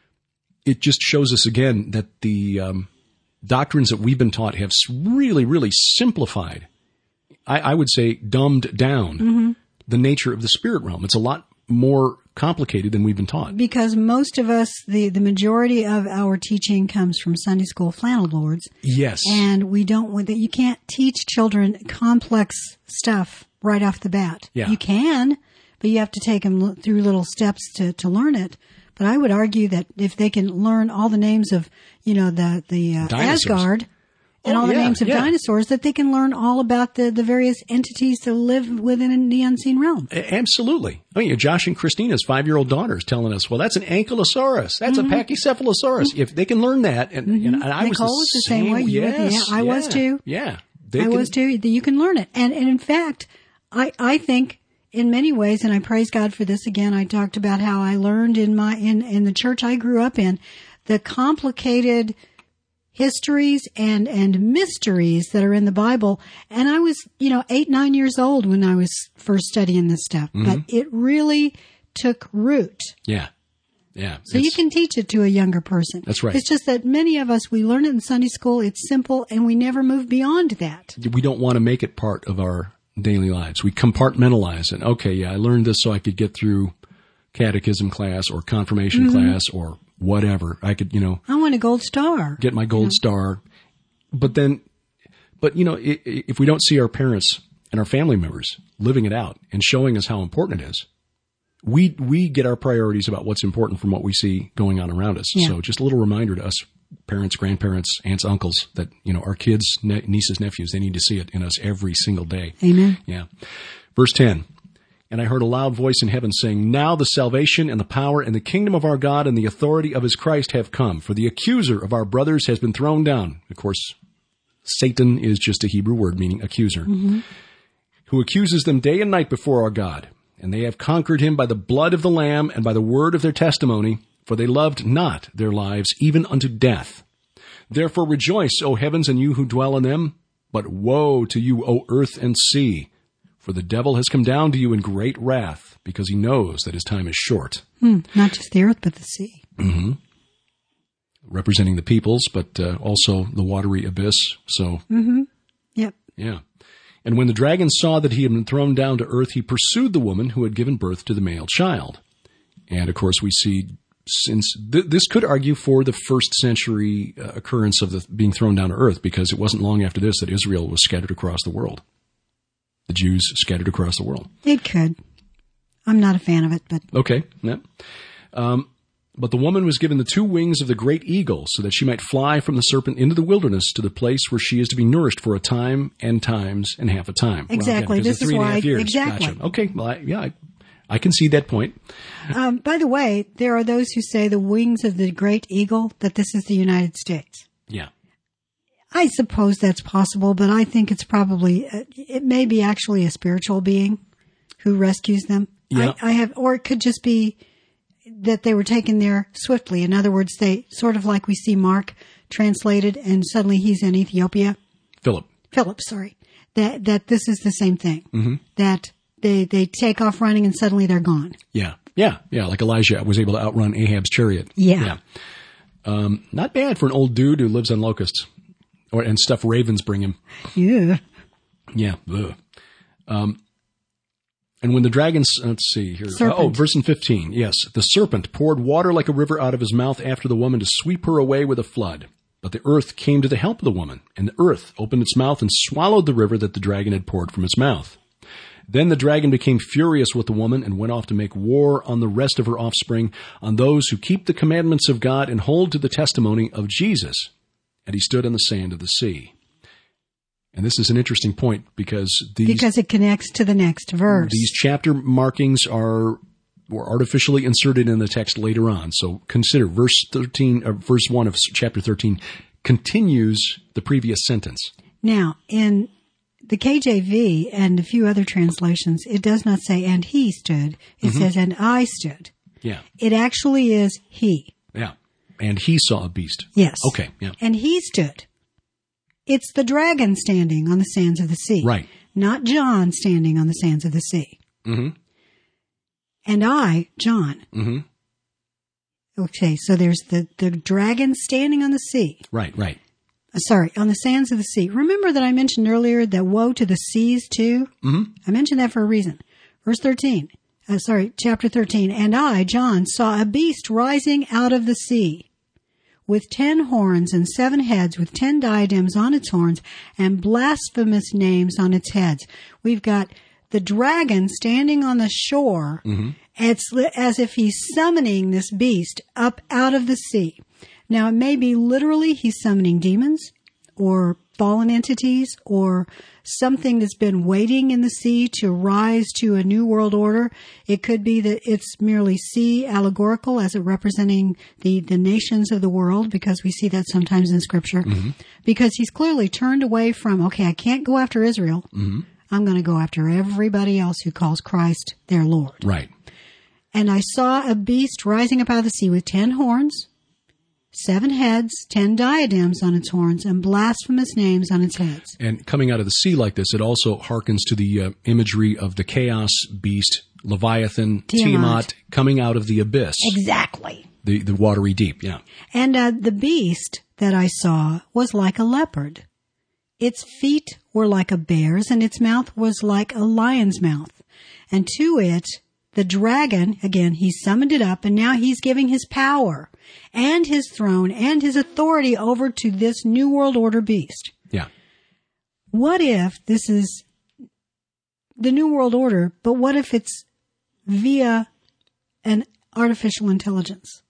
it just shows us again that the um, doctrines that we've been taught have s- really, really simplified, I, I would say dumbed down Mm-hmm. the nature of the spirit realm. It's a lot more complicated than we've been taught. Because most of us, the, the majority of our teaching comes from Sunday school flannel lords. Yes. And we don't want that. You can't teach children complex stuff right off the bat. Yeah. You can, but you have to take them through little steps to, to learn it. But I would argue that if they can learn all the names of, you know, the, the uh, Dinosaurs. Asgard and Oh, all the yeah, names of yeah. dinosaurs, that they can learn all about the, the various entities that live within the unseen realm. A- Absolutely. I mean, Josh and Christina's five-year-old daughter is telling us, well, that's an ankylosaurus. That's Mm-hmm. a pachycephalosaurus. If they can learn that, and, and, and I was Nicole the was the same way. You were- Yes, yeah, I was yeah, too. Yeah. They I can- was too. that You can learn it. And, and in fact, I, I think in many ways, and I praise God for this again, I talked about how I learned in my, in, in the church I grew up in, the complicated histories and, and mysteries that are in the Bible. And I was, you know, eight, nine years old when I was first studying this stuff, but it really took root. Yeah. Yeah. So you can teach it to a younger person. That's right. It's just that many of us, we learn it in Sunday school. It's simple, and we never move beyond that. We don't want to make it part of our daily lives. We compartmentalize it. Okay, yeah, I learned this so I could get through catechism class or confirmation mm-hmm. class or whatever. I could, you know. I want a gold star. Get my gold yeah. star. But then, but you know, if we don't see our parents and our family members living it out and showing us how important it is, we we get our priorities about what's important from what we see going on around us. Yeah. So just a little reminder to us parents, grandparents, aunts, uncles, that, you know, our kids, ne- nieces, nephews, they need to see it in us every single day. Amen. Yeah. Verse ten. And I heard a loud voice in heaven saying, now the salvation and the power and the kingdom of our God and the authority of his Christ have come. For the accuser of our brothers has been thrown down. Of course, Satan is just a Hebrew word meaning accuser. Mm-hmm. Who accuses them day and night before our God. And they have conquered him by the blood of the Lamb and by the word of their testimony. For they loved not their lives even unto death. Therefore rejoice, O heavens, and you who dwell in them. But woe to you, O earth and sea. For the devil has come down to you in great wrath, because he knows that his time is short. Hmm, not just the earth, but the sea. Mm-hmm. Representing the peoples, but uh, also the watery abyss. So, mm-hmm. Yep. Yeah. And when the dragon saw that he had been thrown down to earth, he pursued the woman who had given birth to the male child. And, of course, we see, since th- this could argue for the first century uh, occurrence of the being thrown down to earth, because it wasn't long after this that Israel was scattered across the world. The Jews scattered across the world. It could. I'm not a fan of it, but... Okay, yeah. Um, but the woman was given the two wings of the great eagle so that she might fly from the serpent into the wilderness to the place where she is to be nourished for a time and times and half a time. Exactly. Well, yeah, this is why... Years. Exactly. Gotcha. Okay, well, I, yeah, I, I can see that point. Um, by the way, there are those who say the wings of the great eagle, that this is the United States. Yeah. I suppose that's possible, but I think it's probably, uh, it may be actually a spiritual being who rescues them. Yeah. I, I have, or it could just be that they were taken there swiftly. In other words, they sort of like we see Mark translated and suddenly he's in Ethiopia. Philip. Philip, sorry. That, that this is the same thing. Mm-hmm. That they, they take off running and suddenly they're gone. Yeah. Yeah. Yeah. Like Elijah was able to outrun Ahab's chariot. Yeah. Yeah. Um, not bad for an old dude who lives on locusts. Or, and stuff ravens bring him. Yeah. Yeah. Ugh. Um, and when the dragons, let's see here. Serpent. Oh, verse fifteen. Yes. The serpent poured water like a river out of his mouth after the woman to sweep her away with a flood. But the earth came to the help of the woman, and the earth opened its mouth and swallowed the river that the dragon had poured from its mouth. Then the dragon became furious with the woman and went off to make war on the rest of her offspring, on those who keep the commandments of God and hold to the testimony of Jesus. And he stood on the sand of the sea. And this is an interesting point because these... Because it connects to the next verse. These chapter markings are were artificially inserted in the text later on. So consider verse thirteen, or verse one of chapter thirteen continues the previous sentence. Now, in the K J V and a few other translations, it does not say, and he stood. It mm-hmm. says, and I stood. Yeah. It actually is he. Yeah. And he saw a beast. Yes. Okay, yeah. And he stood. It's the dragon standing on the sands of the sea. Right. Not John standing on the sands of the sea. Mm-hmm. And I, John. Mm-hmm. Okay, so there's the, the dragon standing on the sea. Right, right. Uh, sorry, on the sands of the sea. Remember that I mentioned earlier that woe to the seas too? Mm-hmm. I mentioned that for a reason. Verse thirteen. Uh, sorry, chapter thirteen. And I, John, saw a beast rising out of the sea, with ten horns and seven heads, with ten diadems on its horns, and blasphemous names on its heads. We've got the dragon standing on the shore, mm-hmm. as, as if he's summoning this beast up out of the sea. Now, it may be literally he's summoning demons, or fallen entities, or something that's been waiting in the sea to rise to a new world order. It could be that it's merely sea allegorical as it representing the, the nations of the world, because we see that sometimes in Scripture. Mm-hmm. Because he's clearly turned away from, okay, I can't go after Israel. Mm-hmm. I'm going to go after everybody else who calls Christ their Lord. Right. And I saw a beast rising up out of the sea with ten horns, seven heads, ten diadems on its horns, and blasphemous names on its heads. And coming out of the sea like this, it also harkens to the uh, imagery of the chaos beast, Leviathan, Tiamat. Tiamat, coming out of the abyss. Exactly. The the watery deep, yeah. And uh, the beast that I saw was like a leopard. Its feet were like a bear's, and its mouth was like a lion's mouth. And to it, the dragon, again, he summoned it up, and now he's giving his power and his throne and his authority over to this New World Order beast. Yeah. What if this is the New World Order, but what if it's via an artificial intelligence?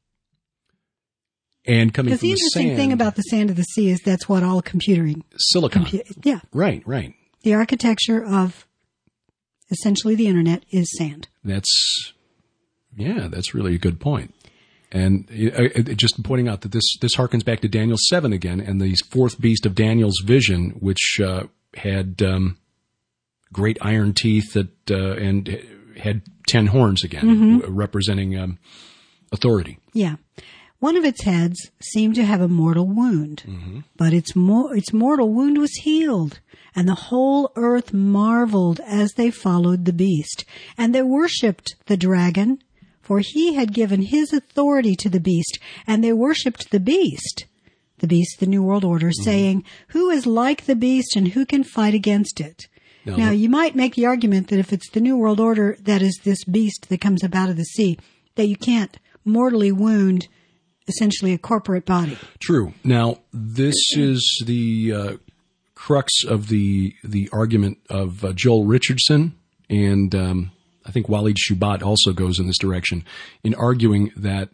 And coming Because from the the interesting sand, thing about the sand of the sea is that's what all computering, silicon. compu- yeah, Right, right. the architecture of essentially the internet is sand. That's, yeah, that's really a good point. And uh, uh, just pointing out that this, this harkens back to Daniel seven again, and the fourth beast of Daniel's vision, which uh, had um, great iron teeth that uh, and had ten horns again, mm-hmm. representing um, authority. Yeah. One of its heads seemed to have a mortal wound, mm-hmm. but its, mo- its mortal wound was healed, and the whole earth marveled as they followed the beast. And they worshipped the dragon, for he had given his authority to the beast, and they worshipped the beast, the beast, the New World Order, mm-hmm. saying, "Who is like the beast, and who can fight against it?" Now, now, you might make the argument that if it's the New World Order that is this beast that comes up out of the sea, that you can't mortally wound essentially a corporate body. True. Now, this is the uh, crux of the the argument of uh, Joel Richardson, and um, I think Walid Shubat also goes in this direction in arguing that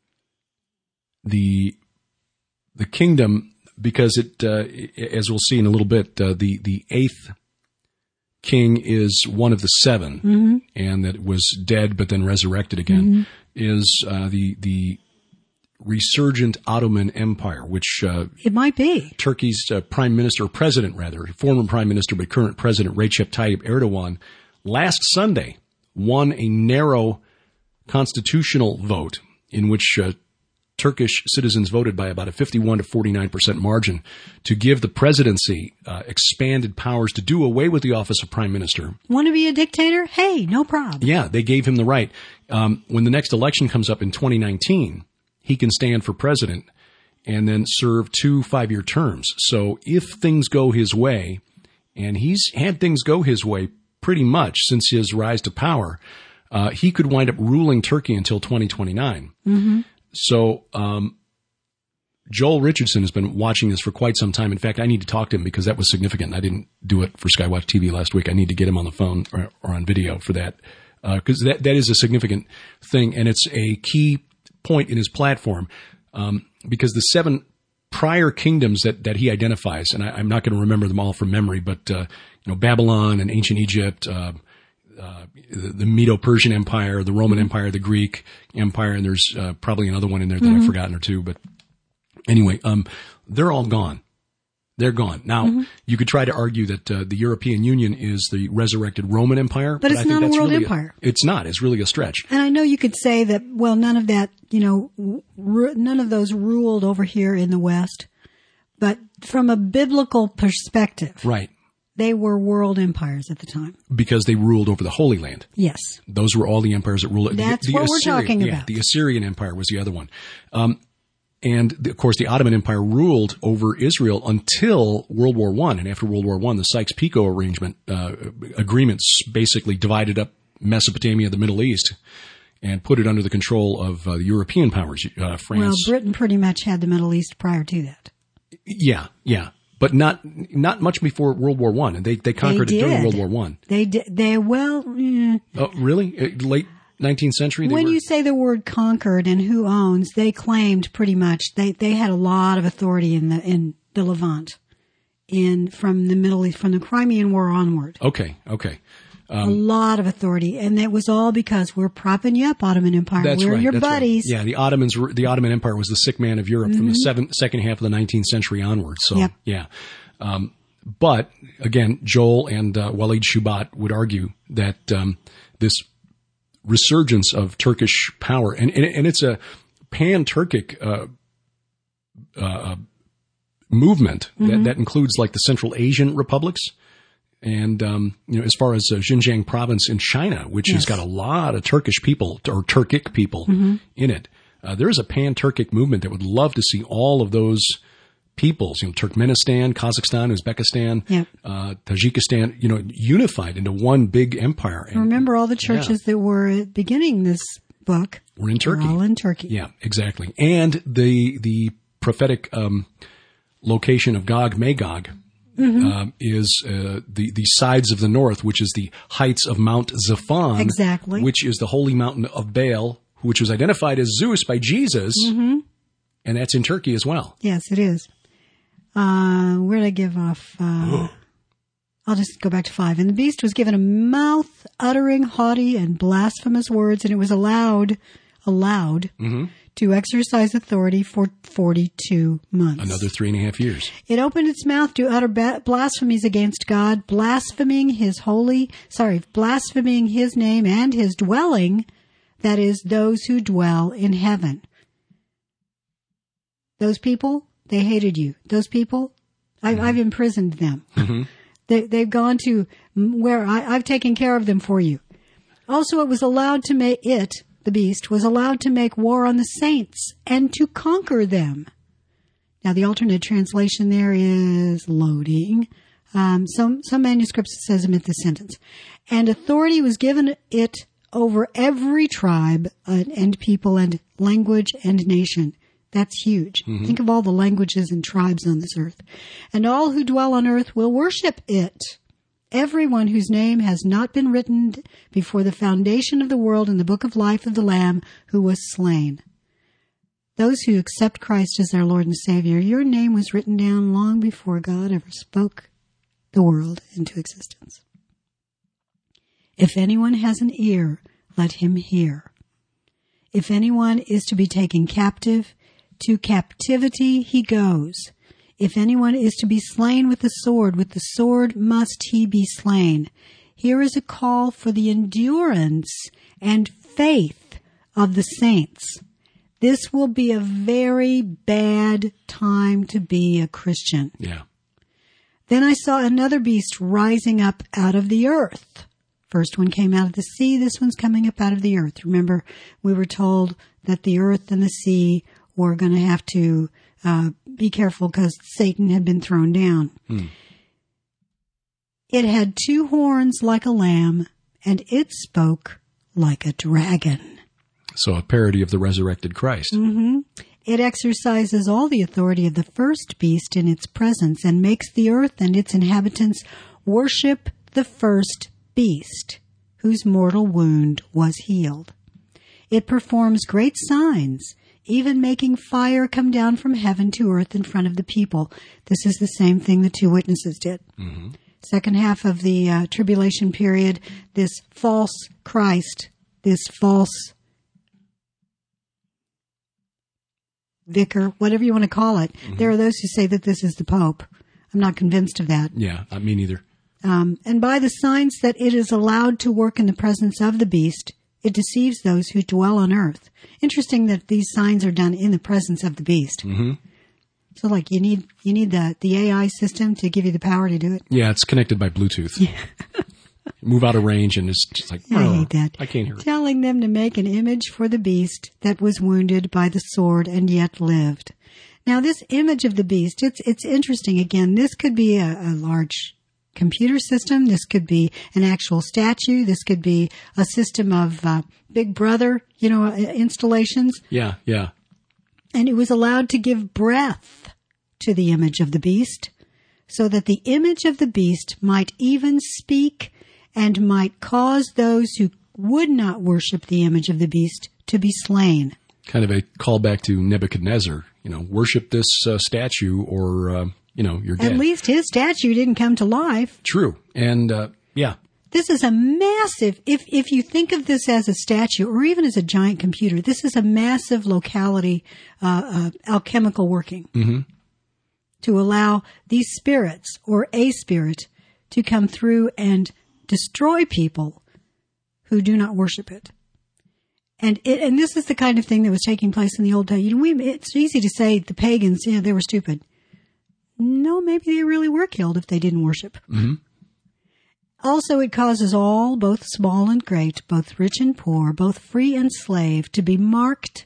the the kingdom, because it, uh, as we'll see in a little bit, uh, the the eighth king is one of the seven, mm-hmm. and that was dead but then resurrected again, mm-hmm. is uh, the the resurgent Ottoman Empire, which uh, it might be Turkey's uh, prime minister, or president rather, former prime minister but current president Recep Tayyip Erdogan, last Sunday won a narrow constitutional vote in which uh, Turkish citizens voted by about a fifty-one to forty-nine percent margin to give the presidency uh, expanded powers to do away with the office of prime minister. Want to be a dictator? Hey, no problem. Yeah, they gave him the right. Um, when the next election comes up in twenty nineteen, he can stand for president and then serve two five-year terms. So if things go his way, and he's had things go his way pretty much since his rise to power, uh, he could wind up ruling Turkey until twenty twenty-nine. Mm-hmm. So um, Joel Richardson has been watching this for quite some time. In fact, I need to talk to him because that was significant. I didn't do it for Skywatch T V last week. I need to get him on the phone or, or on video for that because uh, that that is a significant thing, and it's a key point in his platform um, because the seven prior kingdoms that, that he identifies, and I, I'm not going to remember them all from memory, but uh, you know, Babylon and ancient Egypt, uh, uh, the, the Medo-Persian Empire, the Roman Empire, the Greek Empire, and there's uh, probably another one in there that mm-hmm. I've forgotten or two. But anyway, um, they're all gone. They're gone. Now, mm-hmm. you could try to argue that uh, the European Union is the resurrected Roman Empire. But, but it's I think not that's a world really empire. A, it's not. It's really a stretch. And I know you could say that, well, none of that, you know, r- none of those ruled over here in the West. But from a biblical perspective, right, they were world empires at the time. Because they ruled over the Holy Land. Yes. Those were all the empires that ruled. That's the, the what Assyrian, we're talking yeah, about. The Assyrian Empire was the other one. Um, And, of course, the Ottoman Empire ruled over Israel until World War One. And after World War One, the Sykes-Picot arrangement uh, agreements basically divided up Mesopotamia, the Middle East, and put it under the control of uh, the European powers, uh, France. Well, Britain pretty much had the Middle East prior to that. Yeah, yeah. But not not much before World War One. And they, they conquered they it during World War One. They did. They, well... Mm, oh, really? Uh, late... nineteenth century? When were... you say the word conquered and who owns, they claimed pretty much they, they had a lot of authority in the in the Levant, in from the Middle East, from the Crimean War onward. Okay, okay, um, a lot of authority, and it was all because we're propping you up, Ottoman Empire. That's we're right, your that's buddies. Right. Yeah, the Ottomans, were, the Ottoman Empire was the sick man of Europe mm-hmm. from the seven, second half of the nineteenth century onward. So, yep. yeah. Um, but again, Joel and uh, Walid Shubat would argue that um, this resurgence of Turkish power, and and, and it's a pan-Turkic uh, uh, movement mm-hmm. that, that includes like the Central Asian republics, and um, you know, as far as uh, Xinjiang province in China, which yes. has got a lot of Turkish people or Turkic people mm-hmm. in it. Uh, there is a pan-Turkic movement that would love to see all of those peoples, you know, Turkmenistan, Kazakhstan, Uzbekistan, yeah. uh, Tajikistan, you know, unified into one big empire. And, remember, all the churches yeah. that were beginning this book were in Turkey. Were all in Turkey. Yeah, exactly. And the the prophetic um, location of Gog Magog mm-hmm. uh, is uh, the the sides of the north, which is the heights of Mount Zaphon, exactly, which is the holy mountain of Baal, which was identified as Zeus by Jesus, mm-hmm. and that's in Turkey as well. Yes, it is. Uh, where did I give off? Uh, I'll just go back to five. And the beast was given a mouth uttering haughty and blasphemous words, and it was allowed, allowed mm-hmm. to exercise authority for forty-two months. Another three and a half years. It opened its mouth to utter ba- blasphemies against God, blaspheming his holy, sorry, blaspheming his name and his dwelling, that is, those who dwell in heaven. Those people, they hated you. Those people, I've, mm-hmm. I've imprisoned them. Mm-hmm. They, they've gone to where I, I've taken care of them for you. Also, it was allowed to make it, the beast, was allowed to make war on the saints and to conquer them. Now, the alternate translation there is loading. Um, some, some manuscripts it says omit this sentence. And authority was given it over every tribe uh, and people and language and nation. That's huge. Mm-hmm. Think of all the languages and tribes on this earth. And all who dwell on earth will worship it. Everyone whose name has not been written before the foundation of the world in the book of life of the Lamb who was slain. Those who accept Christ as their Lord and Savior, your name was written down long before God ever spoke the world into existence. If anyone has an ear, let him hear. If anyone is to be taken captive, to captivity he goes. If anyone is to be slain with the sword, with the sword must he be slain. Here is a call for the endurance and faith of the saints. This will be a very bad time to be a Christian. Yeah. Then I saw another beast rising up out of the earth. First one came out of the sea. This one's coming up out of the earth. Remember, we were told that the earth and the sea were going to have to uh, be careful because Satan had been thrown down. Hmm. It had two horns like a lamb, and it spoke like a dragon. So a parody of the resurrected Christ. Mm-hmm. It exercises all the authority of the first beast in its presence and makes the earth and its inhabitants worship the first beast, whose mortal wound was healed. It performs great signs, even making fire come down from heaven to earth in front of the people. This is the same thing the two witnesses did. Mm-hmm. Second half of the uh, tribulation period, this false Christ, this false vicar, whatever you want to call it. Mm-hmm. There are those who say that this is the Pope. I'm not convinced of that. Yeah, uh, me neither. Um, and by the signs that it is allowed to work in the presence of the beast, it deceives those who dwell on earth. Interesting that these signs are done in the presence of the beast. Mm-hmm. So, like, you need you need the, the A I system to give you the power to do it? Yeah, it's connected by Bluetooth. Yeah. Move out of range, and it's just like, oh, I hate that. I can't hear it. Telling them to make an image for the beast that was wounded by the sword and yet lived. Now, this image of the beast, it's it's interesting. Again, this could be a, a large computer system. This could be an actual statue. This could be a system of uh, Big Brother, you know, installations. Yeah, yeah. And it was allowed to give breath to the image of the beast so that the image of the beast might even speak and might cause those who would not worship the image of the beast to be slain. Kind of a callback to Nebuchadnezzar, you know, worship this uh, statue or, uh, you know, you're dead. At least his statue didn't come to life. True. And, uh, yeah. This is a massive, if if you think of this as a statue or even as a giant computer, this is a massive locality, uh, uh, alchemical working mm-hmm. to allow these spirits or a spirit to come through and destroy people who do not worship it. And it, and this is the kind of thing that was taking place in the Old Testament. You know, we, it's easy to say the pagans, yeah, they were stupid. No, maybe they really were killed if they didn't worship. Mm-hmm. Also, it causes all, both small and great, both rich and poor, both free and slave, to be marked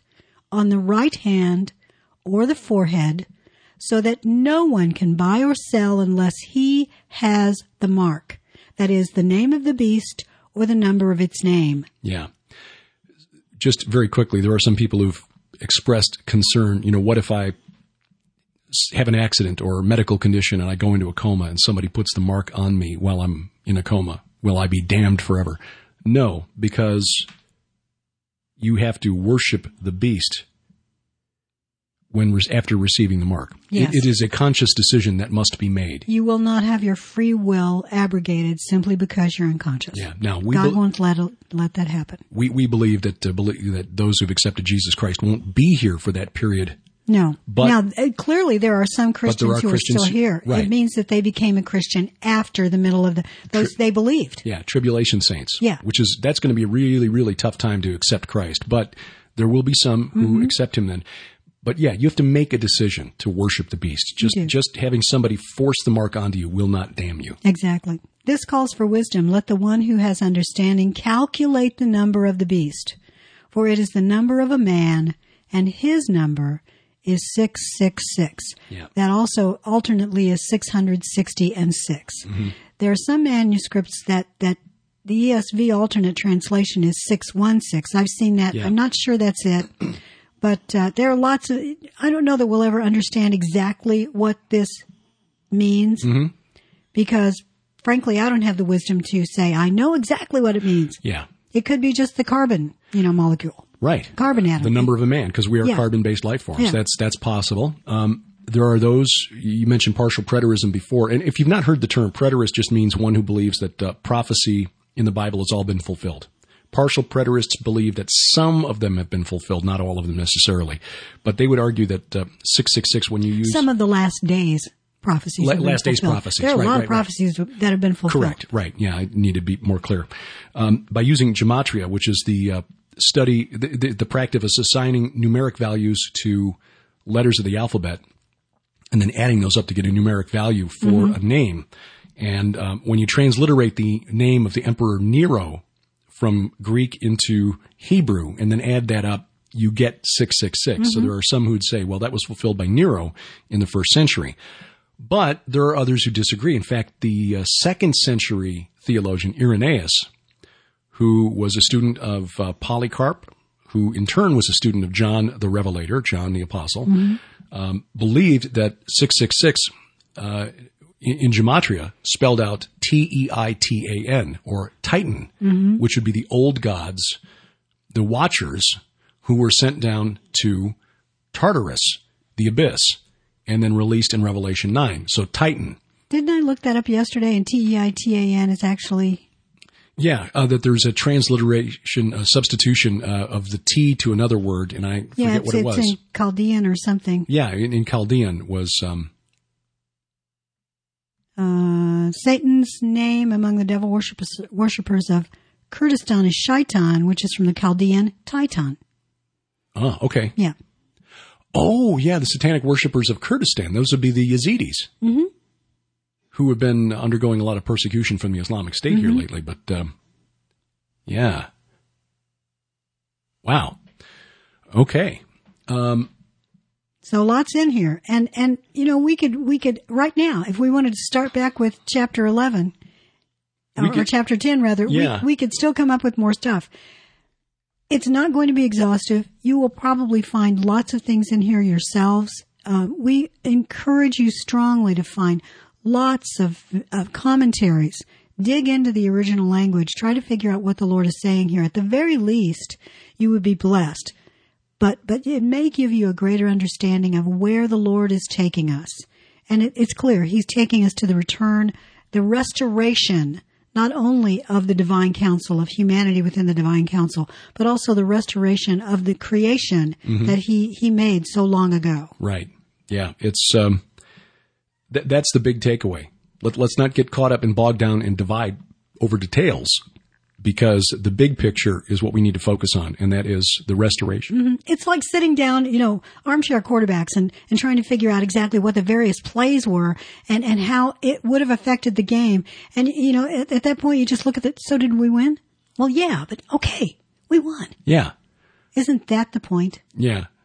on the right hand or the forehead, so that no one can buy or sell unless he has the mark, that is, the name of the beast or the number of its name. Yeah. Just very quickly, there are some people who've expressed concern, you know, what if I have an accident or a medical condition and I go into a coma and somebody puts the mark on me while I'm in a coma? Will I be damned forever? No, because you have to worship the beast when after receiving the mark. Yes. It, it is a conscious decision that must be made. You will not have your free will abrogated simply because you're unconscious. Yeah. Now we God be- won't let let that happen. We we believe that uh, believe that those who've accepted Jesus Christ won't be here for that period. No. But, now, uh, clearly there are some Christians are who Christians, are still here. right. It means that they became a Christian after the middle of the, those they believed. Yeah, tribulation saints. Yeah. Which is, that's going to be a really, really tough time to accept Christ. But there will be some who Mm-hmm. accept him then. But yeah, you have to make a decision to worship the beast. Just, do. just having somebody force the mark onto you will not damn you. Exactly. This calls for wisdom. Let the one who has understanding calculate the number of the beast, for it is the number of a man, and his number is six six six. Yeah. That also alternately is six hundred sixty and six. Mm-hmm. There are some manuscripts that, that the E S V alternate translation is six one six. I've seen that. Yeah. I'm not sure that's it. But uh, there are lots of, I don't know that we'll ever understand exactly what this means, Mm-hmm. because frankly, I don't have the wisdom to say, I know exactly what it means. Yeah. It could be just the carbon, you know, molecule. Right. Carbon atom. The number of a man, because we are Yeah. carbon-based life forms. Yeah. That's that's possible. Um, there are those, you mentioned partial preterism before, and if you've not heard the term, preterist just means one who believes that uh, prophecy in the Bible has all been fulfilled. Partial preterists believe that some of them have been fulfilled, not all of them necessarily. But they would argue that uh, six six six, when you use... Some of the last days prophecies. La- have been last days fulfilled. prophecies, There are a right, lot right, of prophecies that have been fulfilled. Correct, right. Yeah, I need to be more clear. Um, by using gematria, which is the uh, study, the, the, the practice of assigning numeric values to letters of the alphabet and then adding those up to get a numeric value for Mm-hmm. a name. And um, when you transliterate the name of the Emperor Nero from Greek into Hebrew and then add that up, you get six six six. Mm-hmm. So there are some who'd say, well, that was fulfilled by Nero in the first century. But there are others who disagree. In fact, the uh, second century theologian Irenaeus, who was a student of uh, Polycarp, who in turn was a student of John the Revelator, John the Apostle, mm-hmm. um, believed that six six six uh, in, in gematria spelled out T E I T A N, or Titan, mm-hmm. which would be the old gods, the Watchers, who were sent down to Tartarus, the abyss, and then released in Revelation nine. So Titan. Didn't I look that up yesterday? And T E I T A N is actually... Yeah, uh, that there's a transliteration, a substitution uh, of the T to another word, and I yeah, forget it's, what it it's was. in Chaldean or something. Yeah, in, in Chaldean was... Um, uh, Satan's name among the devil worshippers, worshippers of Kurdistan is Shaitan, which is from the Chaldean Titan. oh, okay. Yeah. Oh, yeah, the satanic worshippers of Kurdistan. Those would be the Yazidis, Mm-hmm. who have been undergoing a lot of persecution from the Islamic State Mm-hmm. here lately. But, um, yeah. Wow. Okay. Um, So lots in here. And, and, you know, we could, we could, right now, if we wanted to start back with chapter eleven, We or, could- or chapter ten rather, Yeah. we, we could still come up with more stuff. It's not going to be exhaustive. You will probably find lots of things in here yourselves. Uh, we encourage you strongly to find lots of, of commentaries. Dig into the original language. Try to figure out what the Lord is saying here. At the very least, you would be blessed. But but it may give you a greater understanding of where the Lord is taking us. And it, it's clear He's taking us to the return, the restoration, not only of the divine counsel, of humanity within the divine counsel, but also the restoration of the creation Mm-hmm. that he, he made so long ago. right. Yeah, it's... Um, th- that's the big takeaway. Let, let's not get caught up and bogged down and divide over details, because the big picture is what we need to focus on, and that is the restoration. Mm-hmm. It's like sitting down, you know, armchair quarterbacks and, and trying to figure out exactly what the various plays were and, and how it would have affected the game. And, you know, at, at that point, you just look at it. So did we win? Well, yeah, but okay, we won. Yeah. Isn't that the point? Yeah.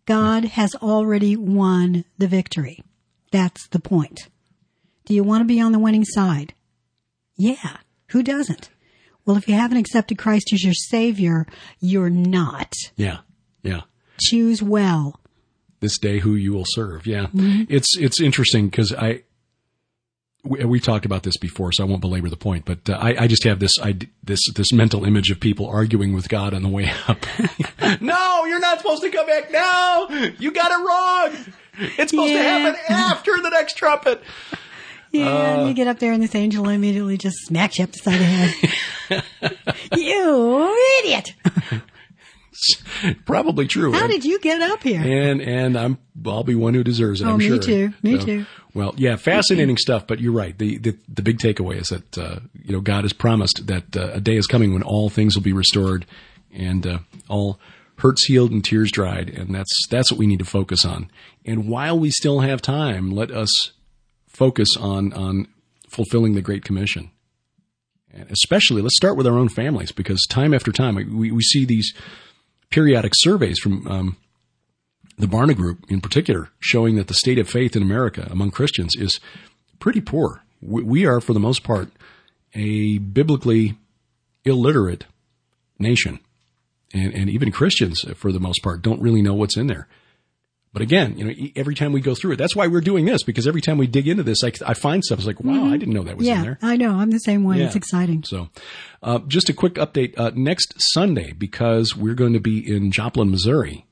God has already won the victory. That's the point. Do you want to be on the winning side? Yeah. Who doesn't? Well, if you haven't accepted Christ as your Savior, you're not. Yeah. Yeah. Choose well. This day who you will serve. Yeah. Mm-hmm. It's, it's interesting because I, we, we talked about this before, so I won't belabor the point, but uh, I, I just have this, I, this, this mental image of people arguing with God on the way up. No, you're not supposed to come back now. You got it wrong. It's supposed yeah. to happen after the next trumpet. Yeah, uh, and you get up there and this angel immediately just smacks you up the side of the head. You idiot. Probably true. How and, did you get up here? And and I'm I'll be one who deserves it. Oh, I'm me sure. too. Me so, too. Well, yeah, fascinating stuff. But you're right. The the, the big takeaway is that uh, you know God has promised that uh, a day is coming when all things will be restored, and uh, all hurts healed and tears dried, and that's that's what we need to focus on. And while we still have time, let us focus on on fulfilling the Great Commission. And especially, let's start with our own families, because time after time we we see these periodic surveys from um, the Barna Group in particular showing that the state of faith in America among Christians is pretty poor. We, we are, for the most part, a biblically illiterate nation. And, and even Christians, for the most part, don't really know what's in there. But again, you know, every time we go through it, that's why we're doing this, because every time we dig into this, I, I find stuff. It's like, wow, mm-hmm. I didn't know that was yeah, in there. I know. I'm the same way. Yeah. It's exciting. So, uh, just a quick update. Uh, next Sunday, because we're going to be in Joplin, Missouri.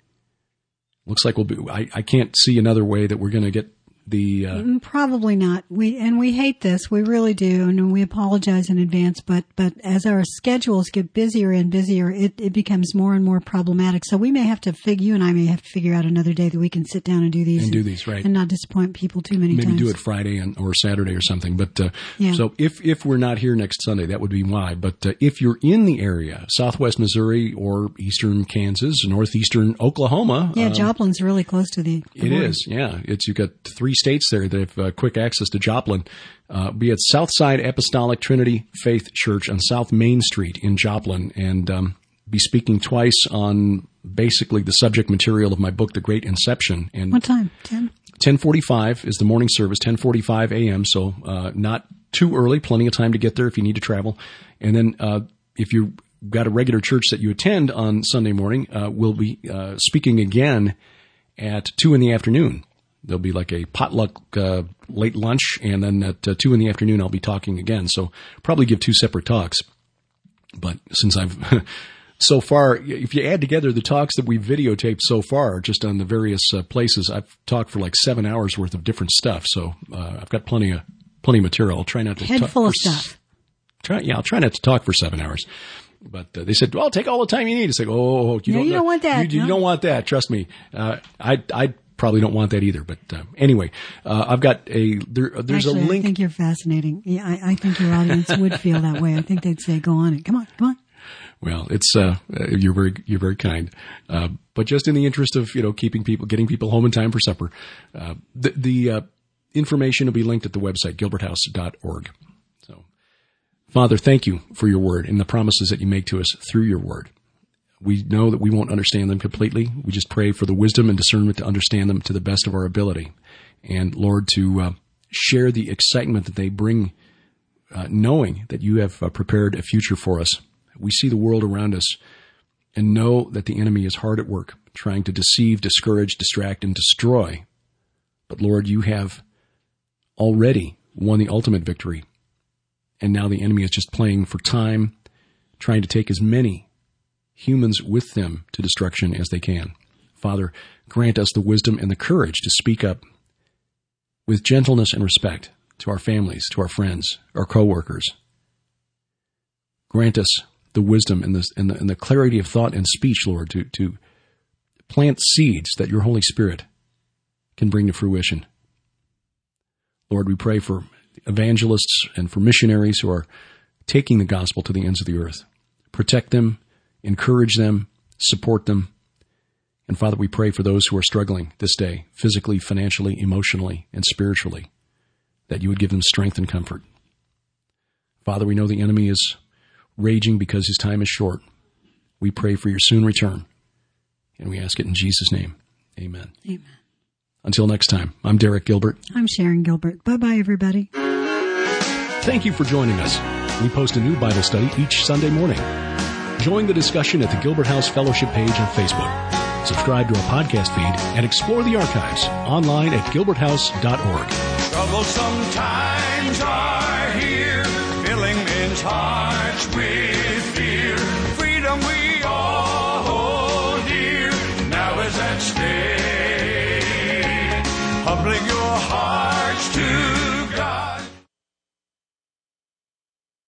Looks like we'll be, I, I can't see another way that we're going to get the, uh, probably not. We, and we hate this. We really do. And we apologize in advance, but, but as our schedules get busier and busier, it, it becomes more and more problematic. So we may have to figure, you and I may have to figure out another day that we can sit down and do these and, and do these, right. And not disappoint people too many Maybe times. Maybe do it Friday and, or Saturday or something. But, uh, yeah. so if, if we're not here next Sunday, that would be why. But, uh, if you're in the area, Southwest Missouri or Eastern Kansas, Northeastern Oklahoma. Yeah. Um, Joplin's really close to the. the It border. is. Yeah. It's, you've got three states there that have uh, quick access to Joplin. Uh, be at Southside Apostolic Trinity Faith Church on South Main Street in Joplin, and um, be speaking twice on basically the subject material of my book, The Great Inception. And what time? ten? ten forty-five is the morning service, ten forty-five a.m., so uh, not too early, plenty of time to get there if you need to travel. And then uh, if you've got a regular church that you attend on Sunday morning, uh, we'll be uh, speaking again at two in the afternoon. There'll be like a potluck uh, late lunch, and then at uh, two in the afternoon, I'll be talking again. So probably give two separate talks. But since I've so far, if you add together the talks that we've videotaped so far, just on the various uh, places, I've talked for like seven hours worth of different stuff. So uh, I've got plenty of plenty of material. I'll try not to head talk full of for, stuff. Try, yeah, I'll try not to talk for seven hours. But uh, they said, "Well, take all the time you need." It's like, "Oh, you no, don't, you don't want that. You, you no. don't want that. Trust me. Uh, I, I probably don't want that either." But uh, anyway, uh, I've got a there, there's Actually, a link. I think you're fascinating. Yeah, I, I think your audience would feel that way. I think they'd say, "Go on it. Come on, come on." Well, it's uh, you're very you're very kind, uh, but just in the interest of you know keeping people getting people home in time for supper, uh, the the uh, information will be linked at the website gilbert house dot org. So, Father, thank you for your word and the promises that you make to us through your word. We know that we won't understand them completely. We just pray for the wisdom and discernment to understand them to the best of our ability, and Lord, to uh, share the excitement that they bring, uh, knowing that you have uh, prepared a future for us. We see the world around us and know that the enemy is hard at work, trying to deceive, discourage, distract, and destroy. But Lord, you have already won the ultimate victory. And now the enemy is just playing for time, trying to take as many humans with them to destruction as they can. Father, grant us the wisdom and the courage to speak up with gentleness and respect to our families, to our friends, our coworkers. Grant us the wisdom and the, and the, and the clarity of thought and speech, Lord, to, to plant seeds that your Holy Spirit can bring to fruition. Lord, we pray for evangelists and for missionaries who are taking the gospel to the ends of the earth. Protect them, encourage them, support them. And Father, we pray for those who are struggling this day, physically, financially, emotionally, and spiritually, that you would give them strength and comfort. Father, we know the enemy is raging because his time is short. We pray for your soon return, and we ask it in Jesus' name. Amen. Amen. Until next time, I'm Derek Gilbert. I'm Sharon Gilbert. Bye-bye, everybody. Thank you for joining us. We post a new Bible study each Sunday morning. Join the discussion at the Gilbert House Fellowship page on Facebook. Subscribe to our podcast feed and explore the archives online at gilbert house dot org. Troublesome times are here, filling men's hearts with fear. Freedom we all hold dear, now is at stake. Humbling your heart.